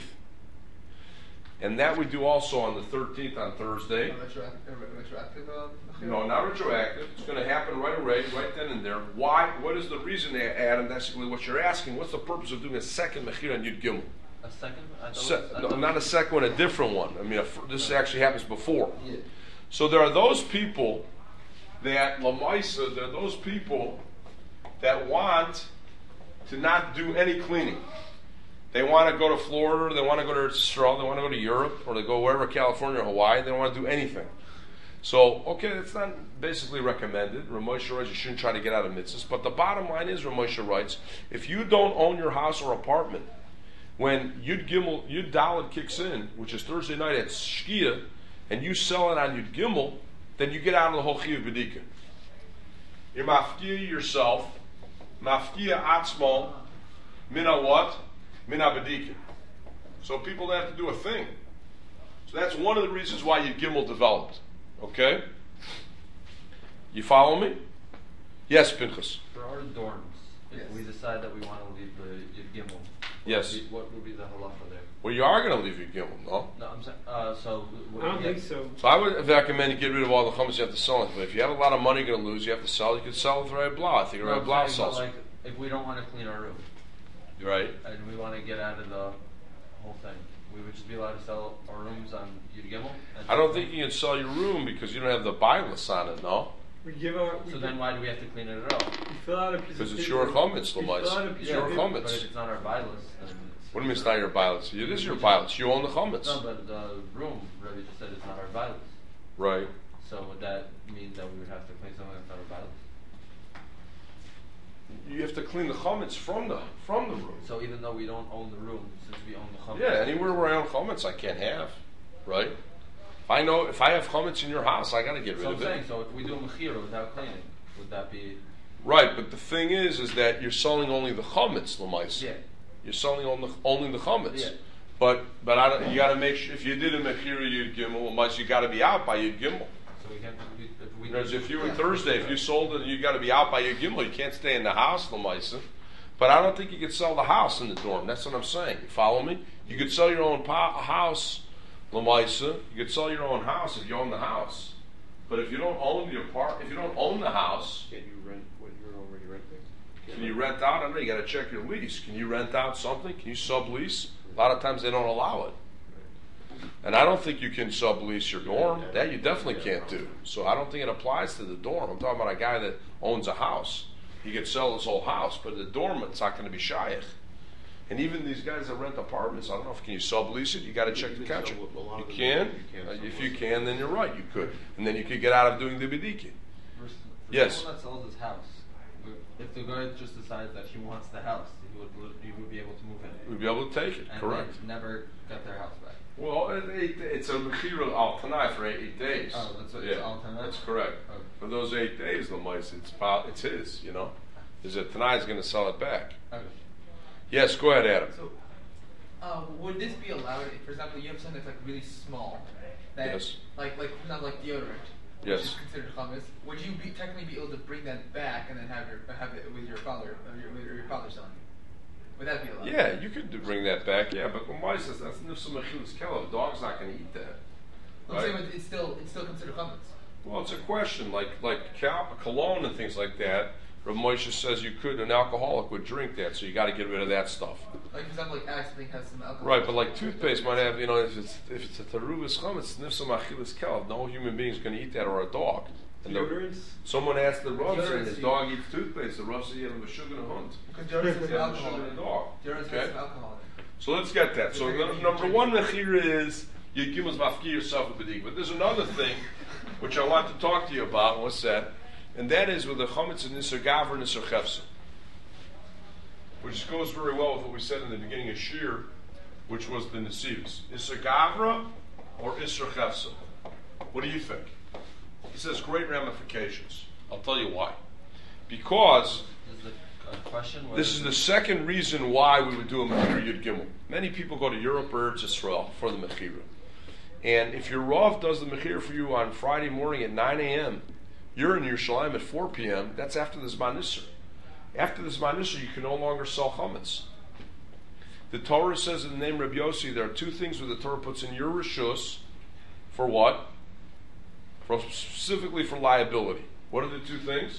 And that we do also on the 13th on Thursday. Retroactive? No, not retroactive. It's going to happen right away, right then and there. Why? What is the reason, Adam? That's what you're asking. What's the purpose of doing a second mechira on Yud Gimel? A second? No, not a second one, a different one. I mean, this actually happens before. Yeah. So there are those people that lamaisa, there are those people that want to not do any cleaning. They want to go to Florida, or they want to go to Israel, they want to go to Europe, or they go wherever, California or Hawaii, they don't want to do anything. So, okay, it's not basically recommended. Ramosha writes you shouldn't try to get out of mitzvahs, but the bottom line is, Ramosha writes, if you don't own your house or apartment, when Yud Daled kicks in, which is Thursday night at Shkia, and you sell it on Yud Gimel, then you get out of the whole Chiyuv B'dika. You mafkia yourself, mafkia atzmo, mina what? Mina B'dika. So people don't have to do a thing. So that's one of the reasons why Yud Gimel developed. Okay? You follow me? Yes, Pinchas. For our dorms, if we decide that we want to leave the Yud Gimel, yes. What would be the halacha there? Well, you are going to leave Yud Gimel, no? No, I'm saying, I don't think so. So I would recommend you get rid of all the chametz you have to sell it. But if you have a lot of money you're going to lose, you have to sell. You could sell it for Ray Blah. I think Ray Blah sells it. If we don't want to clean our room, right? And we want to get out of the whole thing, we would just be allowed to sell our rooms on Yud Gimel. I don't think you can sell your room because you don't have the bilus on it, no? So then why do we have to clean it at all? We fill out a piece because of it's paper. your chametz, Lamais. It's your chametz. But if it's not our bilus, then what do you mean it's not your bilus? It is your bilus. You own the chametz. No, but the room, Rabbi just said it's not our bilus. Right. So would that mean that we would have to clean something that's not our bilus? You have to clean the chametz from the room. So even though we don't own the room, since we own the chametz. Yeah, anywhere where I own chametz, I can't have, right? If I have chametz in your house, I got to get rid of it. So I'm saying, so if we do a mechira without cleaning, would that be? Right, but the thing is that you're selling only the chametz, l'mais. Yeah. You're selling only the chametz. Yeah. But you got to make sure if you did a mechira Yud Gimel, l'mais, you got to be out by Yud Gimel. So we can't. If you were Thursday, if you sold it, you got to be out by Yud Gimel. You can't stay in the house, l'mais. But I don't think you could sell the house in the dorm. That's what I'm saying. You follow me? You could sell your own house. L'maisa, you could sell your own house if you own the house, but if you don't own if you don't own the house, can you rent what you're already renting? Can you rent out? I don't know. You got to check your lease. Can you rent out something? Can you sublease? A lot of times they don't allow it, and I don't think you can sublease your dorm. That you definitely can't do. So I don't think it applies to the dorm. I'm talking about a guy that owns a house. He could sell his whole house, but the dorm it's not going to be shaykh. And even these guys that rent apartments, I don't know if can you sublease it. You got to check the contract. You can. If you can, then you're right. You could, and then you could get out of doing the bidiki. Yes. Someone that sells his house, if the guy just decides that he wants the house, he would be able to move in. We'd be able to take it. And correct. Never get their house back. Well, it's a mechira al tanai for 8 days. Oh, that's what it's al tanai. That's correct. Okay. For those 8 days, the mice, it's his. You know, is that tanai is going to sell it back. Okay. Yes, go ahead, Adam. So, would this be allowed if, for example, you have something that's like really small, that yes. like not like deodorant, which yes. is considered chametz? Would you technically be able to bring that back and then have it with your father, your father's son? Would that be allowed? Yeah, you could bring that back. Yeah, but Lamai says that's nifsa mechilas kela. The dog's not going to eat that. I'm saying it's still considered chametz. Well, it's a question, like cologne and things like that. Rav Moshe says an alcoholic would drink that, so you got to get rid of that stuff. Like for example, like Axe, I think has some alcohol. Right, but like toothpaste might have, if it's a taruvas chametz, nifsam achilas kelv. No human being is going to eat that, or a dog. And someone asked the Rav, saying his dog eats toothpaste. The Rav said you have a sugar and a hunt. Because deodorant has some alcohol sugar in and it. a dog. Deodorant has some alcohol in it. So let's get that. So number one mechira is you give us mafki yourself a b'dig. But there's another thing which I want to talk to you about. What's that? And that is with the chametz and nisar gavra and nisar chefsa, which goes very well with what we said in the beginning of Shir, which was the nesivos. Nisar gavra or nisar chefsa? What do you think? He says great ramifications. I'll tell you why. Because this is the second reason why we would do a Mechira Yud Gimel. Many people go to Europe or Eretz Yisrael for the Mechira. And if your Rav does the Mechira for you on Friday morning at 9 a.m., you're in Yerushalayim at 4 p.m., that's after the Zman Nisr. After the Zman Nisr, you can no longer sell chametz. The Torah says in the name of Rabbi Yossi, there are two things where the Torah puts in your Rishus for what? Specifically for liability. What are the two things?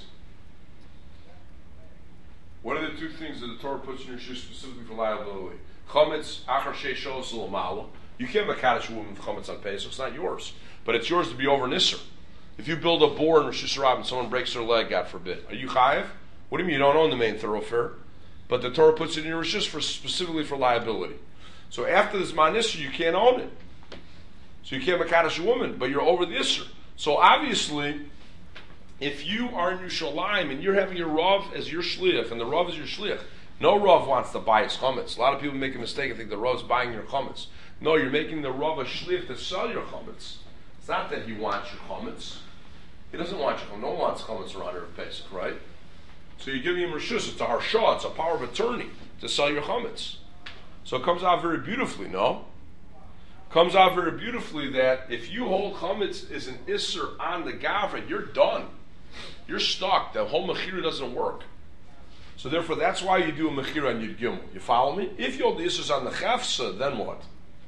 What are the two things that the Torah puts in your shoes specifically for liability? Chametz achar sheishos l'mala. You can't makadosh a woman with chametz on Pesach. It's not yours, but it's yours to be over nisr. If you build a bore in Rosh Hashanah and someone breaks their leg, God forbid, are you chayiv? What do you mean you don't own the main thoroughfare? But the Torah puts it in your rishus specifically for liability. So after this man nisr, you can't own it. So you can't makadosh a woman, but you're over the isr. So obviously, if you are in Yerushalayim and you're having your Rav as your shliach and the Rav is your shliach, no Rav wants to buy his chametz. A lot of people make a mistake and think the Rav's buying your chametz. No, you're making the Rav a shliach to sell your chametz. It's not that he wants your chametz. He doesn't want your chametz. No one wants chametz around Erev Pesach, right? So you're giving him reshus. It's a harshah. It's a power of attorney to sell your chametz. So it comes out very beautifully, no? Comes out very beautifully that if you hold chametz as an isser on the gavra, you're done. You're stuck. The whole mechira doesn't work. So therefore, that's why you do a mechira on Yud Gimel. You follow me? If you hold the issers on the chefsa, then what?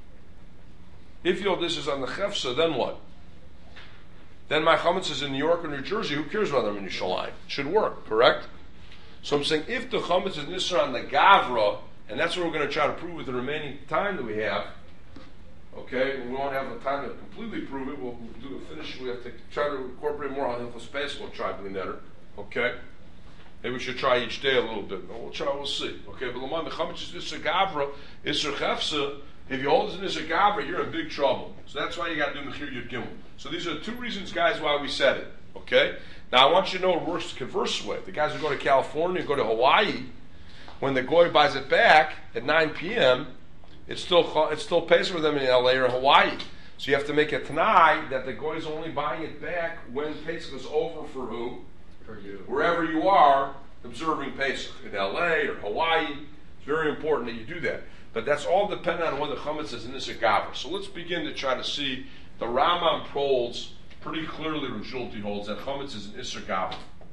If you hold the issers on the chefsa, then what? Then my chametz is in New York or New Jersey. Who cares whether I'm in Yerushalayim? It should work, correct? So I'm saying if the chametz is an isser on the gavra, and that's what we're going to try to prove with the remaining time that we have. Okay, we won't have the time to completely prove it. We'll do a finish. We have to try to incorporate more on Hilchos Pesach. We'll try doing that. Okay, maybe we should try each day a little bit. We'll try. We'll see. Okay, but Lamar Mechamitz is Isser Gavra, Isser Chefsa. If you hold it in Isser Gavra, you're in big trouble. So that's why you got to do Mechir Yud Gimel. So these are the two reasons, guys, why we said it. Okay. Now I want you to know it works the converse way. The guys who go to California, go to Hawaii, when the goy buys it back at 9 p.m. It's still pays for them in LA or Hawaii. So you have to make a tanai that the goy is only buying it back when Pesach is over for who? For you. Wherever you are observing Pesach, in LA or Hawaii. It's very important that you do that. But that's all dependent on whether chametz is in this gavra. So let's begin to try to see. The Rambam holds pretty clearly, Rishulti holds that chametz is an Isser Gavra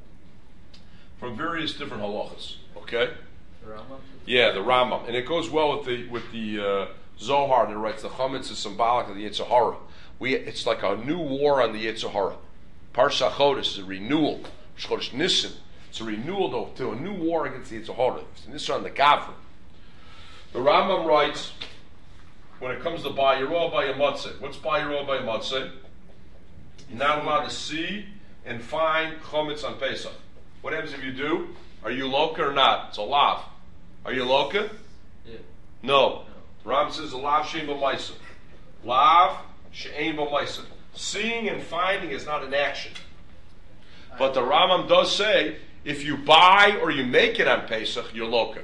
from various different halachas. Okay. The Rambam? Yeah, the Rambam, and it goes well with the Zohar that writes the chametz is symbolic of the Yetzer Hara. It's like a new war on the Yetzer Hara. Parsha Chodesh is a renewal. Chodesh Nisan, it's a renewal to a new war against the Yetzer Hara. It's an Isser on the Gavra. The Rambam writes, when it comes to Bayirah by a Matzeh, what's Bayirah by a Matzeh? You're not allowed to see and find chametz on Pesach. What happens if you do? Are you loka or not? It's a lav. Are you loka? Yeah. No. Ram says a lav she'ein b'maisa. Lav she'ein b'maisa. Seeing and finding is not an action. But the Rambam does say, if you buy or you make it on Pesach, you're loka.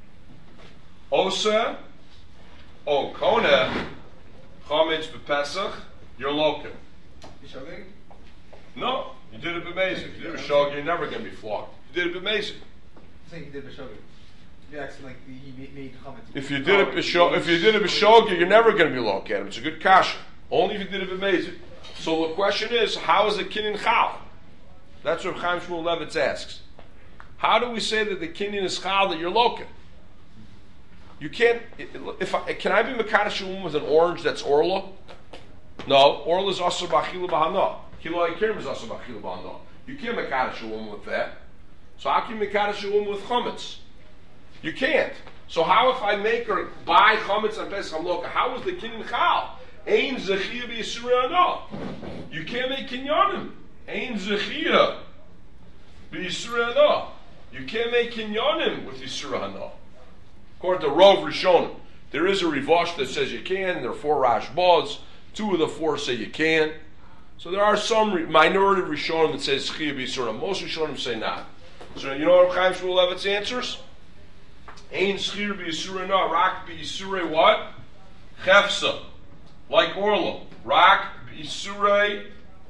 Osa, o kona, chametz b'Pesach, you're loka. B'shogeg? No, you did it b'mezid. If you did it b'shogeg, you're never going to be flogged. You did it b'mezid. I think he did b'shogeg. You acting like he made comments. If you did it b'shogeg, you're never going to be loka. It's a good kasha. Only if you did it b'mezid. So the question is, how is the kinyan chal? That's what Chaim Shmuel Levitz asks. How do we say that the kinyan is chal that you're loka? You can't. Can I be mekadosh a woman with an orange that's orla? No, orla is asur b'achila b'hana. Kilo Iker is also Machil Ba'ano. You can't make Kaddish a woman with that. So how can you make Kaddish a woman with Chametz? You can't. So how if I make her buy Chametz on Pesach Hamloka? How is the king Michal? Ein Zechiyah B'Yisurei Hana. You can't make Kinyanim. Ein Zechiyah B'Yisurei Hana. You can't make Kinyanim with Yisurei Hana. According to Rov Rishonim, there is a Rivosh that says you can. There are 4 Rashbas. 2 of the 4 say you can. So there are some minority of Rishonim that says Zechiyah B'Yisurei Hana. Most Rishonim say not. So you know what Chaim Shmuel Levitt's answers? Ein Zechiyah B'Yisurei Hana. Rak B'Yisurei what? Chefsa. Like Orla, Rak B'Yisurei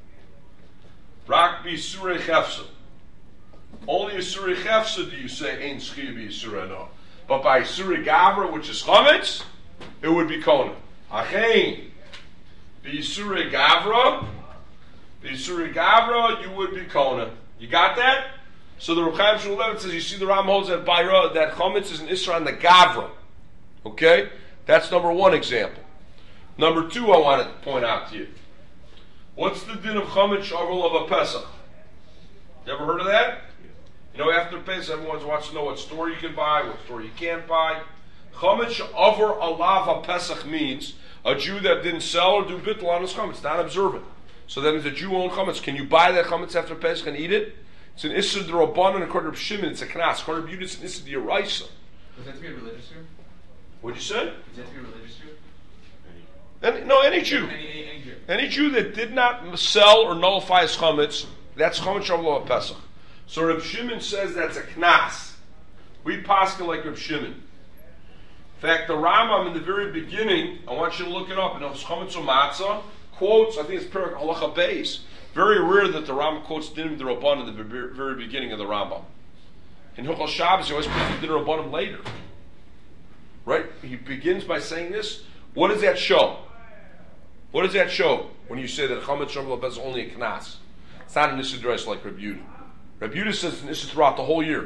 Chefsa. Only Yisurei Chefsa do you say Ein Zechiyah B'Yisurei Hana. But by Yisurei Gavra, which is Chametz, it would be Kona. Achein B'Yisurei Gavra, you would be Kona. You got that? So the Reb Chaim Shmuel Levitt says, you see the Ram holds that Bayra, that Chametz is an Isra on the Gavra. Okay? That's number 1 example. Number 2, I wanted to point out to you. What's the din of Chametz Shavuot of a Pesach? You ever heard of that? You know, after Pesach, everyone wants to know what store you can buy, what store you can't buy. Chametz Shavuot Alav a Pesach means a Jew that didn't sell or do bittul on his Chametz, not observant. So that means a Jew owned Chametz. Can you buy that Chametz after Pesach and eat it? It's an Issur D'Rabbanan, according to Shimon, it's a Knas. According to Yudis, it's an Issur D'Oraisa. Was that to be a religious Jew? What'd you say? Is that to be a religious Jew? Any Jew. Any Jew. Any Jew that did not sell or nullify his chametz, that's chametz Shavuot Pesach. So Reb Shimon says that's a knas. We paskin like Reb Shimon. In fact, the Rambam in the very beginning, I want you to look it up, in Chametz Matzah, quotes, I think it's Perek Halacha Beis. Very rare that the Rambam quotes Din D'Rabbanan in the very beginning of the Rambam. In Hilchos Shabbos, he always puts Din D'Rabbanan later. Right? He begins by saying this. What does that show? What does that show when you say that Chametz Shavuot Pesach is only a knas? It's not an Issur D'Oraisa like Reb Yehuda. Reb Yehuda says it's an Issur throughout the whole year.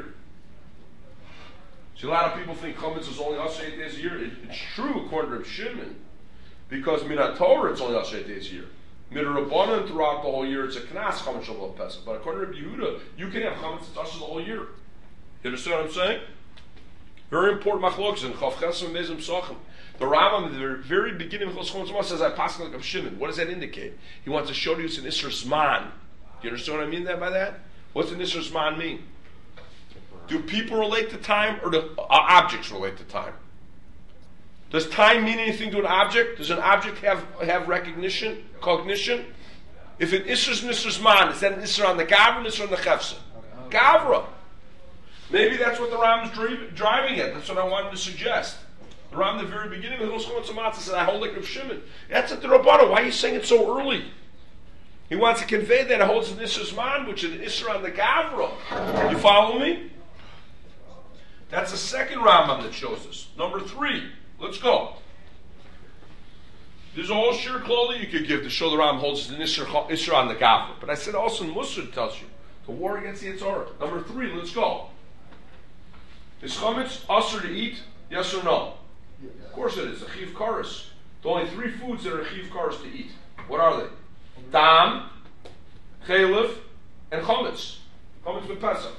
See, a lot of people think Chametz is only us 8 days a year. It's true according to Reb Shimon, because Minat Torah it's only us 8 days a year. Minat Rabbanan throughout the whole year it's a knas Chametz Shavuot Pesach. But according to Reb Yehuda, you can have Chametz it's us the whole year. You understand what I'm saying? Very important machlokes in Chav Chesem Mezim Sochem. The Rambam at the very beginning of Chos Chametz says, I pass like of Shimon. What does that indicate? He wants to show you it's an Isser Zman. Do you understand what I mean by that? What's an Isser Zman mean? Do people relate to time or do objects relate to time? Does time mean anything to an object? Does an object have recognition, cognition? If an Isser is an Isser Zman, is that an Isser on the Gavra or an Isser on the Chefsa? Gavra. Maybe that's what the Rambam's driving at. That's what I wanted to suggest. The Rambam, the very beginning of the Hilchos Matzah said, I hold like Reb Shimon. That's at the Rabbana. Why are you saying it so early? He wants to convey that it holds an Isser Zman, which is an Isser on the Gavra. You follow me? That's the second Rambam that shows us. Number 3. Let's go. There's all sheer clothing you could give to show the Rambam holds an Isser on the Gavra. But I said also in Musar tells you, the war against the Yitzhara. Number 3, let's go. Is Chametz usher to eat? Yes or no? Of course it is. A chiv kares. There's only 3 foods that are chiv kares to eat. What are they? Dam, chaylev, and chametz. Chametz b'Pesach.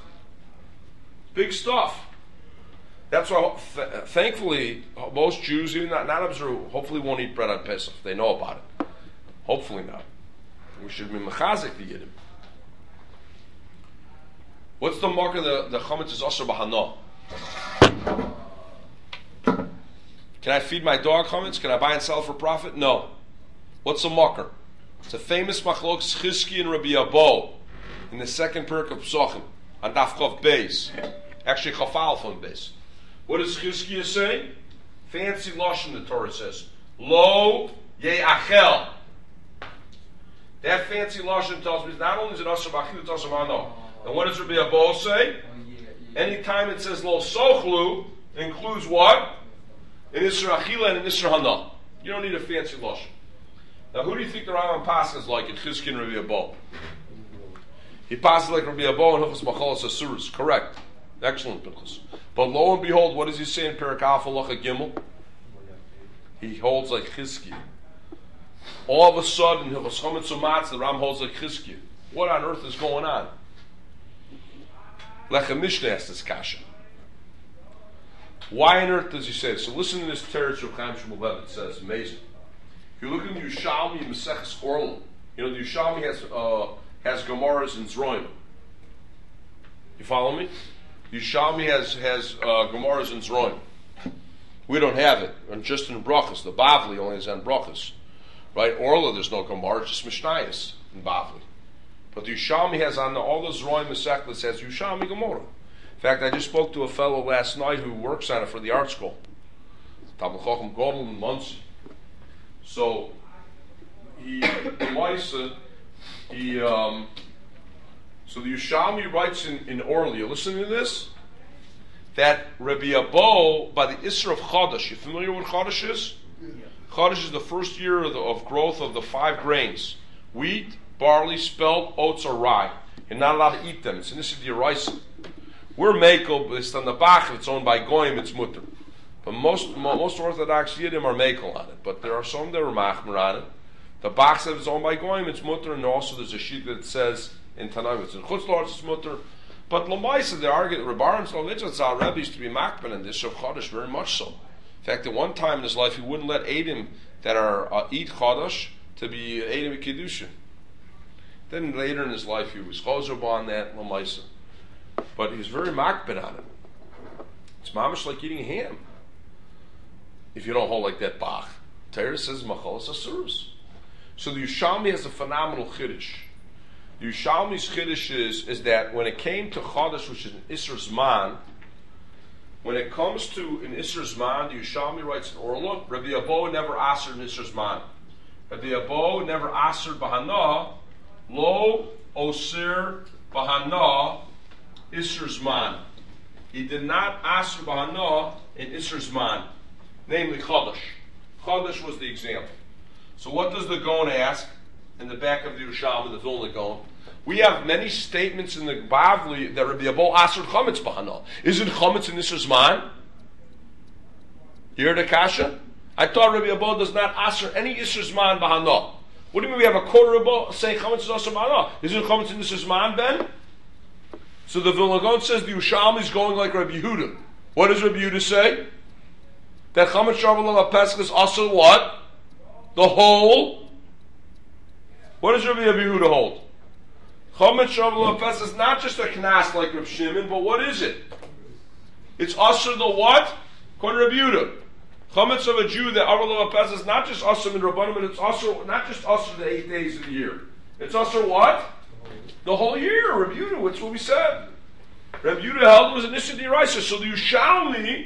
Big stuff. That's why, thankfully, most Jews, even not observant, hopefully won't eat bread on Pesach. They know about it. Hopefully not. We should be mechazik to get him. What's the mark of the chametz is usher b'hana? Can I feed my dog chametz? Can I buy and sell for profit? No. What's a marker? It's a famous machlokes Chizki and Rabbi Abo in the second perk of Psochim on Daf Chav Beis. Actually, Chafal from Beis. What does Chizkiya say? Fancy lashon the Torah says. Lo ye'achel. That fancy lashon tells me not only is it asher b'achil, it's asher b'hana. And what does Rabbi Abo say? Anytime it says lo sochlu, includes what? An Isra Achila and an Isra Hana. You don't need a fancy lashon. Now, who do you think the Rambam passes like in Chizki and Rabbi Abo? He passes like Rabbi Abo and Hilchos Machalas Asuros. Correct. Excellent, Pinchas. But lo and behold, what does he say in Perek Alpha Lacha Gimel? He holds like Chizki. All of a sudden, Hilchos Chametz U'Matzah, the Ram holds like Chizkiah. What on earth is going on? Lechem Mishnah asked this kasha. Why on earth does he say this? So listen to this teretz of Chaim Shmulevitz. It says, amazing. If you look in the Yerushalmi Maseches Orla, you know the Yerushalmi has Gemaras and Zroim. You follow me? The Yerushalmi has Gemaras and Zroim. We don't have it. And just in Brachas. The Bavli only is on Brachas. Right? Orla, there's no Gemara, just Mishnayos in Bavli. But the Yerushalmi has on all the Zroim Masechtas has Yerushalmi Gemara. In fact, I just spoke to a fellow last night who works on it for the art school. Talmid Chacham Gadol in Muncie. So so the Yerushalmi writes in Orly, listen to this, that Rabbi Abo, by the Isser of Chodesh, you familiar with Chodesh is? Yeah. Chodesh is the first year of growth of the 5 grains. Wheat, barley, spelt, oats, or rye. You're not allowed to eat them. It's an Isser D'Oraisa. We're Mekel, it's on the Bach, it's owned by Goyim, it's Mutter. But most Orthodox Yiddim are Mekel on it. But there are some that are Machmer on it. The Bach says it's owned by Goyim, it's Mutter, and also there's a sheet that says in Tanaim, it's in Chutz La'aretz, it's Mutter. But Lamaisa, they argue, Rabbarim Slavitza, Rebbe used to be Machmer in this of Chodesh, very much so. In fact, at one time in his life, he wouldn't let Eidim that are eat Chodesh to be Eidim Kiddushin. Then later in his life, he was Chozob on that, Lamaisa. But he's very Machmer on it. It's mamish like eating ham. If you don't hold like that Bach. Torah says Machalas Asurus. So the Yerushalmi has a phenomenal Chiddush. The Yerushalmi's Chiddush is that when it came to Chodesh, which is an Isser Zman, when it comes to an Isser Zman, the Yerushalmi writes in Orla, Rabbi Abo never asered an Isser Zman. Rabbi Abo never asered Bahana, Lo Osir Bahana Isser Zman. He did not aser Bahana in Isser Zman, namely Chodesh. Chodesh was the example. So what does the Gaon ask in the back of the Yerushalmi, the Vilna Gaon? We have many statements in the Bavli that Rabbi Abo aser Chametz Bahana. Isn't Chametz in Isser Zman? You hear the kasha? I thought Rabbi Abo does not aser any Isser Zman Bahana. What do you mean we have a quarter Abo saying Chametz is aser Bahana? Isn't Chametz in Isser Zman, Ben? So the Vilna Gaon says the Yerushalmi is going like Rabbi Yehuda. What does Rabbi Yehuda say? That Chametz Shavuot Pesach is also what? The whole. What does Rabbi Yehuda hold? Chametz Shavuot Pesach is not just a knas like Rabbi Shimon, but what is it? It's also the what? According to Rabbi Yehuda. Chametz of a Jew that Shavuot Pesach is not just also in Rabbanim, but it's also not just also the 8 days of the year. It's also what? The whole year, Rabbi Yehuda, that's what we said. Rabbi Yehuda held it was an Isser D'Oraisa. So the Yerushalmi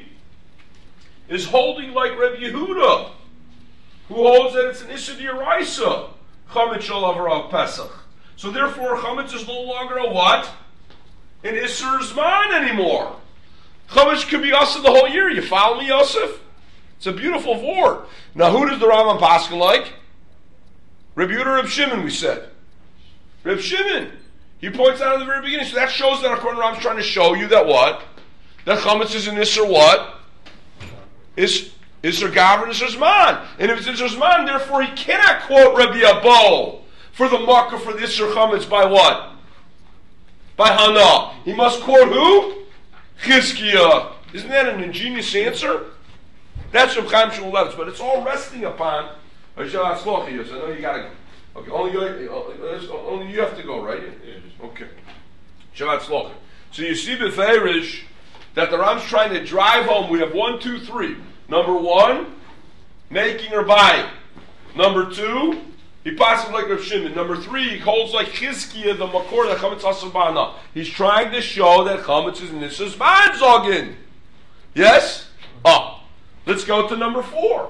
is holding like Rabbi Yehuda, who holds that it's an Isser D'Oraisa, Chametz Shel Pesach. So therefore, Chametz is no longer a what? An Isser Zman anymore. Chametz could be also the whole year. You follow me, Yosef? It's a beautiful word. Now, who does the Rambam Paskin like? Rabbi Yehuda or Rabbi Shimon, we said. Rabbi Shimon. He points out in the very beginning. So that shows that according to Rambam is trying to show you that what? That Chametz is an Isser what? Isser Gavra, Isser Zman. And if it's Isser Zman, therefore he cannot quote Rabbi Abo for the Makkah for the Isser Chametz by what? By Hana. He must quote who? Chizkiah. Isn't that an ingenious answer? That's from Chaim Shmulevitz, but it's all resting upon I know you gotta go. Okay, only you have to go, right? Okay. Shabbat Tzloch. So you see beferish that the Ram's trying to drive home. We have 1, 2, 3. Number 1, making or buying. Number 2, he passes like Rav Shimon. Number 3, he holds like Chizkiah, the Makor, that Chametz Asabana. He's trying to show that Chametz is Nisas Manzogin. Yes? Let's go to number 4.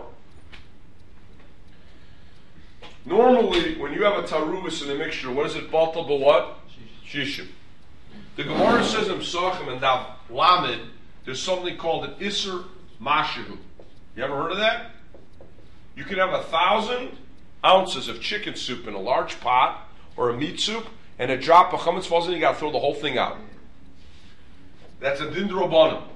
Normally, when you have a taruvus in a mixture, what is it? Balta what? Shishim. The Gemara says in Psachim and Daf Lamed, there's something called an Isser Mashahu. You ever heard of that? You can have 1,000 ounces of chicken soup in a large pot, or a meat soup, and a drop of chametz falls in, you got to throw the whole thing out. That's a din d'Rabbanan.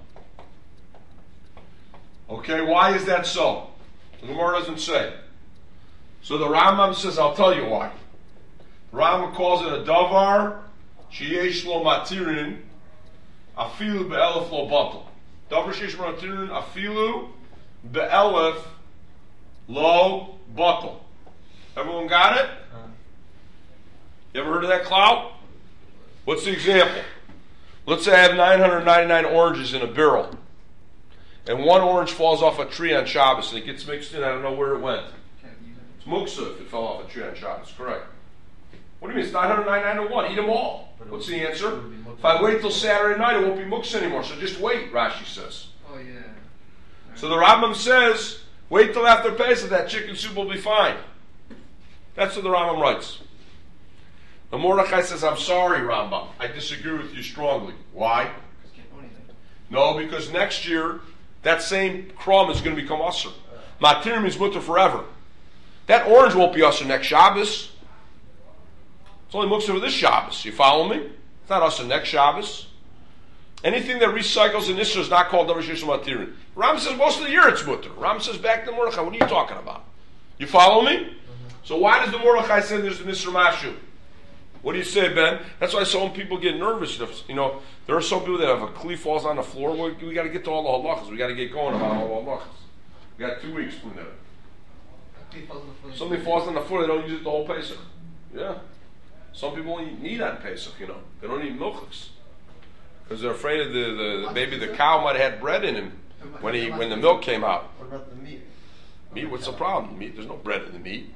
Okay, why is that so? The Gemara doesn't say. So the Rambam says, I'll tell you why. The Rambam calls it a davar sheyesh lo matirin afilu be'elef lo batel. Davar sheyesh lo matirin afilu be'elef lo batel. Everyone got it? You ever heard of that, Cloud? What's the example? Let's say I have 999 oranges in a barrel, and one orange falls off a tree on Shabbos, and it gets mixed in. I don't know where it went. It's muksa if it fell off a tree on Shabbos. Correct. What do you mean? It's 999 to 1. Eat them all. What's the answer? If I wait till Saturday night, it won't be muksa anymore. So just wait, Rashi says. Oh, yeah. So the Rambam says, wait till after Pesach, that chicken soup will be fine. That's what the Rambam writes. The Mordechai says, I'm sorry, Rambam. I disagree with you strongly. Why? No, because next year, that same crumb is going to become usher. Matir means mutter forever. That orange won't be usher next Shabbos. It's only muksa for this Shabbos. You follow me? It's not usher next Shabbos. Anything that recycles in Isra is not called Davar Sheyesh Lo Matirin. Ram says most of the year it's mutter. Ram says back to Mordechai, what are you talking about? You follow me? So why does the Mordechai say there's an Isra Mashu? What do you say, Ben? That's why some people get nervous. You know, there are some people that have a kli falls on the floor. We got to get to all the halachas. We got to get going about all the halachas. We got 2 weeks from there. Somebody falls on the floor, they don't use it the whole Pesach. Yeah. Some people only need on Pesach, you know. They don't eat milchus. Because they're afraid of maybe the cow might have had bread in him when the milk came out. What about the meat? Meat, what's the problem? Meat, there's no bread in the meat.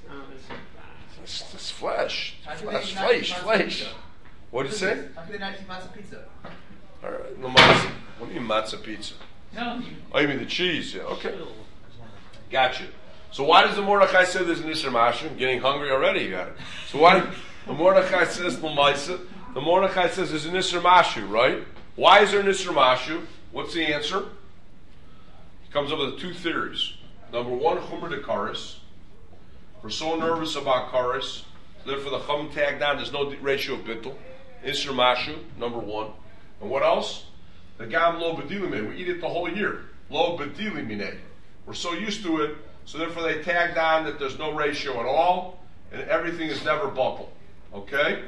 It's flesh. Flesh. What did you say? How can they not eat matzah pizza? All right. No matzah. What do you mean matzah pizza? No. Oh, you mean the cheese? Yeah. Okay. Gotcha. So why does the Mordechai say there's an Isser Mashu? I'm getting hungry already. You got it. So why the Mordechai says the Mordechai says there's an Isser Mashu, right? Why is there an Isser Mashu? What's the answer? He comes up with 2 theories. Number 1, Chumra de Karis. We're so nervous about Karis, therefore the Chum tag down, there's no ratio of bittul. Isser Mashu, number 1. And what else? The Gam Lo B'dilimine. We eat it the whole year. Lo B'dilimine. We're so used to it, so therefore they tagged on that there's no ratio at all, and everything is never bubble. Okay?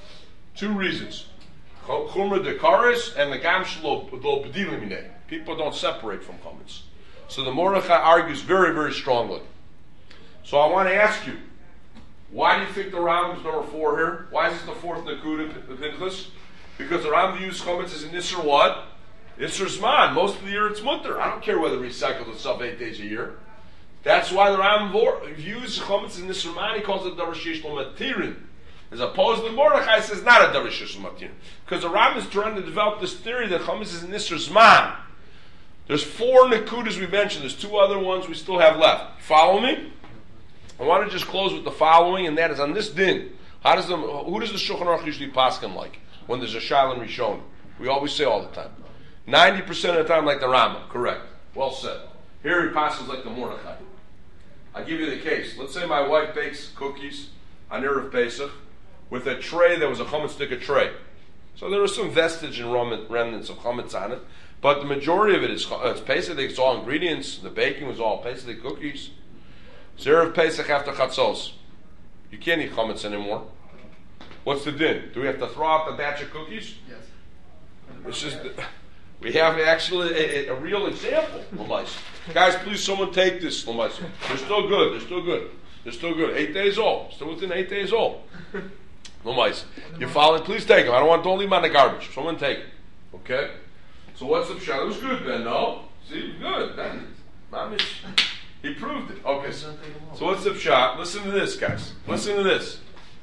2 reasons. Chumra de Karis and the Gam Lo B'dilimine. People don't separate from chametz. So the Mordechai argues very, very strongly. So I want to ask you, why do you think the Rambam's number 4 here? Why is this the 4th Nakuda of Pinchas? Because the Rambam views chametz as an Isser what? Isser Zman. Most of the year it's mutter. I don't care whether it recycles itself 8 days a year. That's why the Rambam views chametz as an Isser Zman. He calls it Davar Sheyesh Lo Matirin. As opposed to Mordechai says not a Davar Sheyesh Lo Matirin. Because the Rambam is trying to develop this theory that chametz is an Isser Zman. There's 4 Nakudas we mentioned. There's 2 other ones we still have left. You follow me? I want to just close with the following, and that is on this din. Who does the Shulchan Aruch usually paskin like when there's a Shaila and Rishon? We always say all the time. 90% of the time like the Rambam. Correct. Well said. Here he paskins like the Mordechai. I'll give you the case. Let's say my wife bakes cookies on Erev Pesach with a tray that was a chametz sticker tray. So there was some vestige and remnants of chametz on it, but the majority of it is Pesach. It's all ingredients. The baking was all Pesach cookies. Erev Pesach after Chatzos. You can't eat chametz anymore. What's the din? Do we have to throw out the batch of cookies? Yes. It's just, we have actually a real example, Lamais. Guys, please someone take this, Lamais. They're still good. They're still good. They're still good. 8 days old. Still within 8 days old. Lamais. You're following? Please take them. Don't leave them on the garbage. Someone take them. Okay? So what's the pshat? It was good, Ben, no? See, good. Ben. He proved it. Okay, so what's the pshat? Listen to this, guys. Listen to this.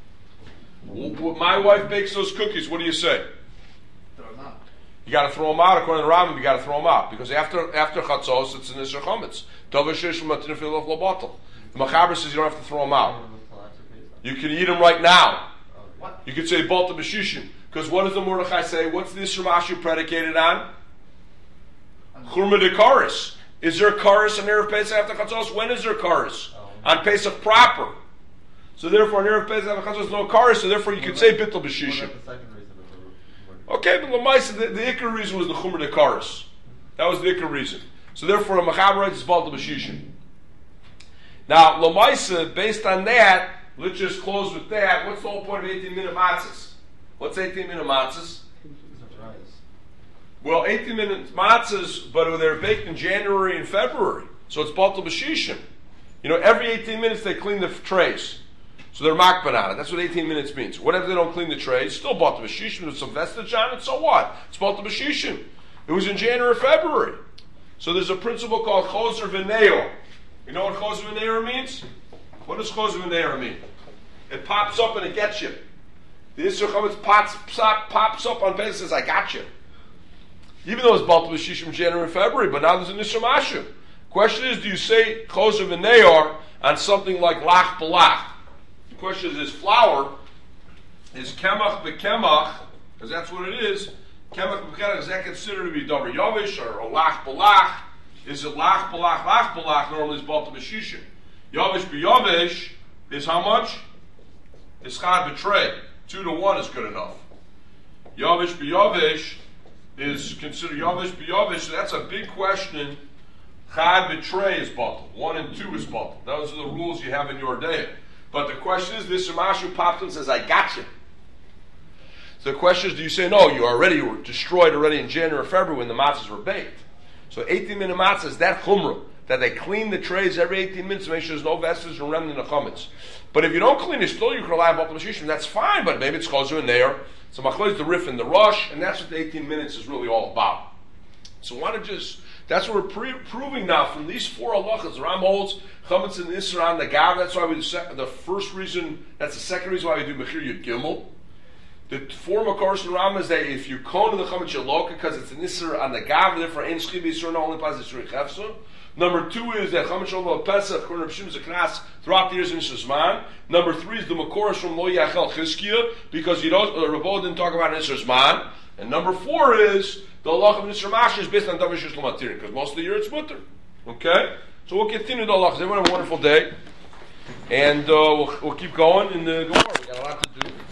My wife bakes those cookies. What do you say? Throw them out. You got to throw them out. According to the Rambam, you got to throw them out because after Chatzos, it's an Isser Chametz. Davar Sheyesh Lo Matirin Afilu Lo Batel. The Machaber says you don't have to throw them out. You can eat them right now. What? You could say Balta B'Shishin because what does the Mordechai say? What's the Isser Mashu predicated on? Churma de Karis. Is there a Karis on Erev Pesach after Chatzos? When is there a Karis? On Pesach proper. So therefore, on Erev Pesach after Chatzos, no Karis, so therefore you could say Bittul B'Shishim. Okay, but Lamaisa, the Iker reason was the Chumra de Karis. That was the Iker reason. So therefore, a Machaber writes is Balta B'Shishim. Now, Lamaisa, based on that, let's just close with that. What's the whole point of 18-minute matzahs? What's 18-minute matzahs? Well, 18-minute matzahs, but they're baked in January and February. So it's Batal B'Shishim. Every 18 minutes they clean the trays. So they're makban on it. That's what 18 minutes means. Whatever they don't clean the trays, still Batal B'Shishim. There's some vestige on it, so what? It's Batal B'Shishim. It was in January or February. So there's a principle called Choser V'Neo. You know what Choser V'Neo means? What does Choser V'Neo mean? It pops up and it gets you. The Yisro Chametz pops up on Pesach and says, I got you. Even though it's Batal B'Shishim January and February, but now there's an Yisro Mashu. Question is, do you say Choser V'Neo on something like Lach B'Lach? The question is flour is Kemach B'Kemach, because that's what it is. Kemach B'Kemach, is that considered to be Davar Yavish or Lach B'Lach? Is it Lach B'Lach, Lach B'Lach? Normally it's Batal B'Shishim. Yavish B'Yavish is how much? It's Chad B'Trei. 2 to 1 is good enough. Yavish B'Yavish is considered Yavish B'Yavish, so that's a big question. Chad B'Trei is Batal. 1 and 2 is Batal. Those are the rules you have in your day. But the question is, this Ramashu pops and says, I got you. So the question is, do you say, no, you were destroyed already in January or February when the matzahs were baked. So 18-minute matzah is that chumrah, that they clean the trays every 18 minutes to make sure there's no vestige or remnant of chametz. But if you don't clean it, still you can rely on Batal B'Shishim. That's fine, but maybe it's Choser in there. So Machlokes the Rif and the Rush, and that's what the 18 minutes is really all about. So that's what we're proving now from these 4 halachas. The Ram holds chametz and Isra on the gav. That's why we do the first reason. That's the second reason why we do Mechir Yud Gimel. The 4 Makoros in Ram is that if you kone the chametz Yaloka because it's an Isra on the gav, therefore ein Schib Yisra no only pas Yisra Chefsa. Number 2 is that chametz Shalom Pesach Korban Shim Zeknas throughout the years in Shazman. Number 3 is the Makoros from Lo Yachel Chizkiya because Rabbo didn't talk about Isra Zman. And number 4 is the halach of Nisr Mash is based on Davar Shishlam Atirin, because most of the year it's mutter. Okay? So we'll continue the halachas. Everyone have a wonderful day. And we'll keep going in the Gemara. We got a lot to do.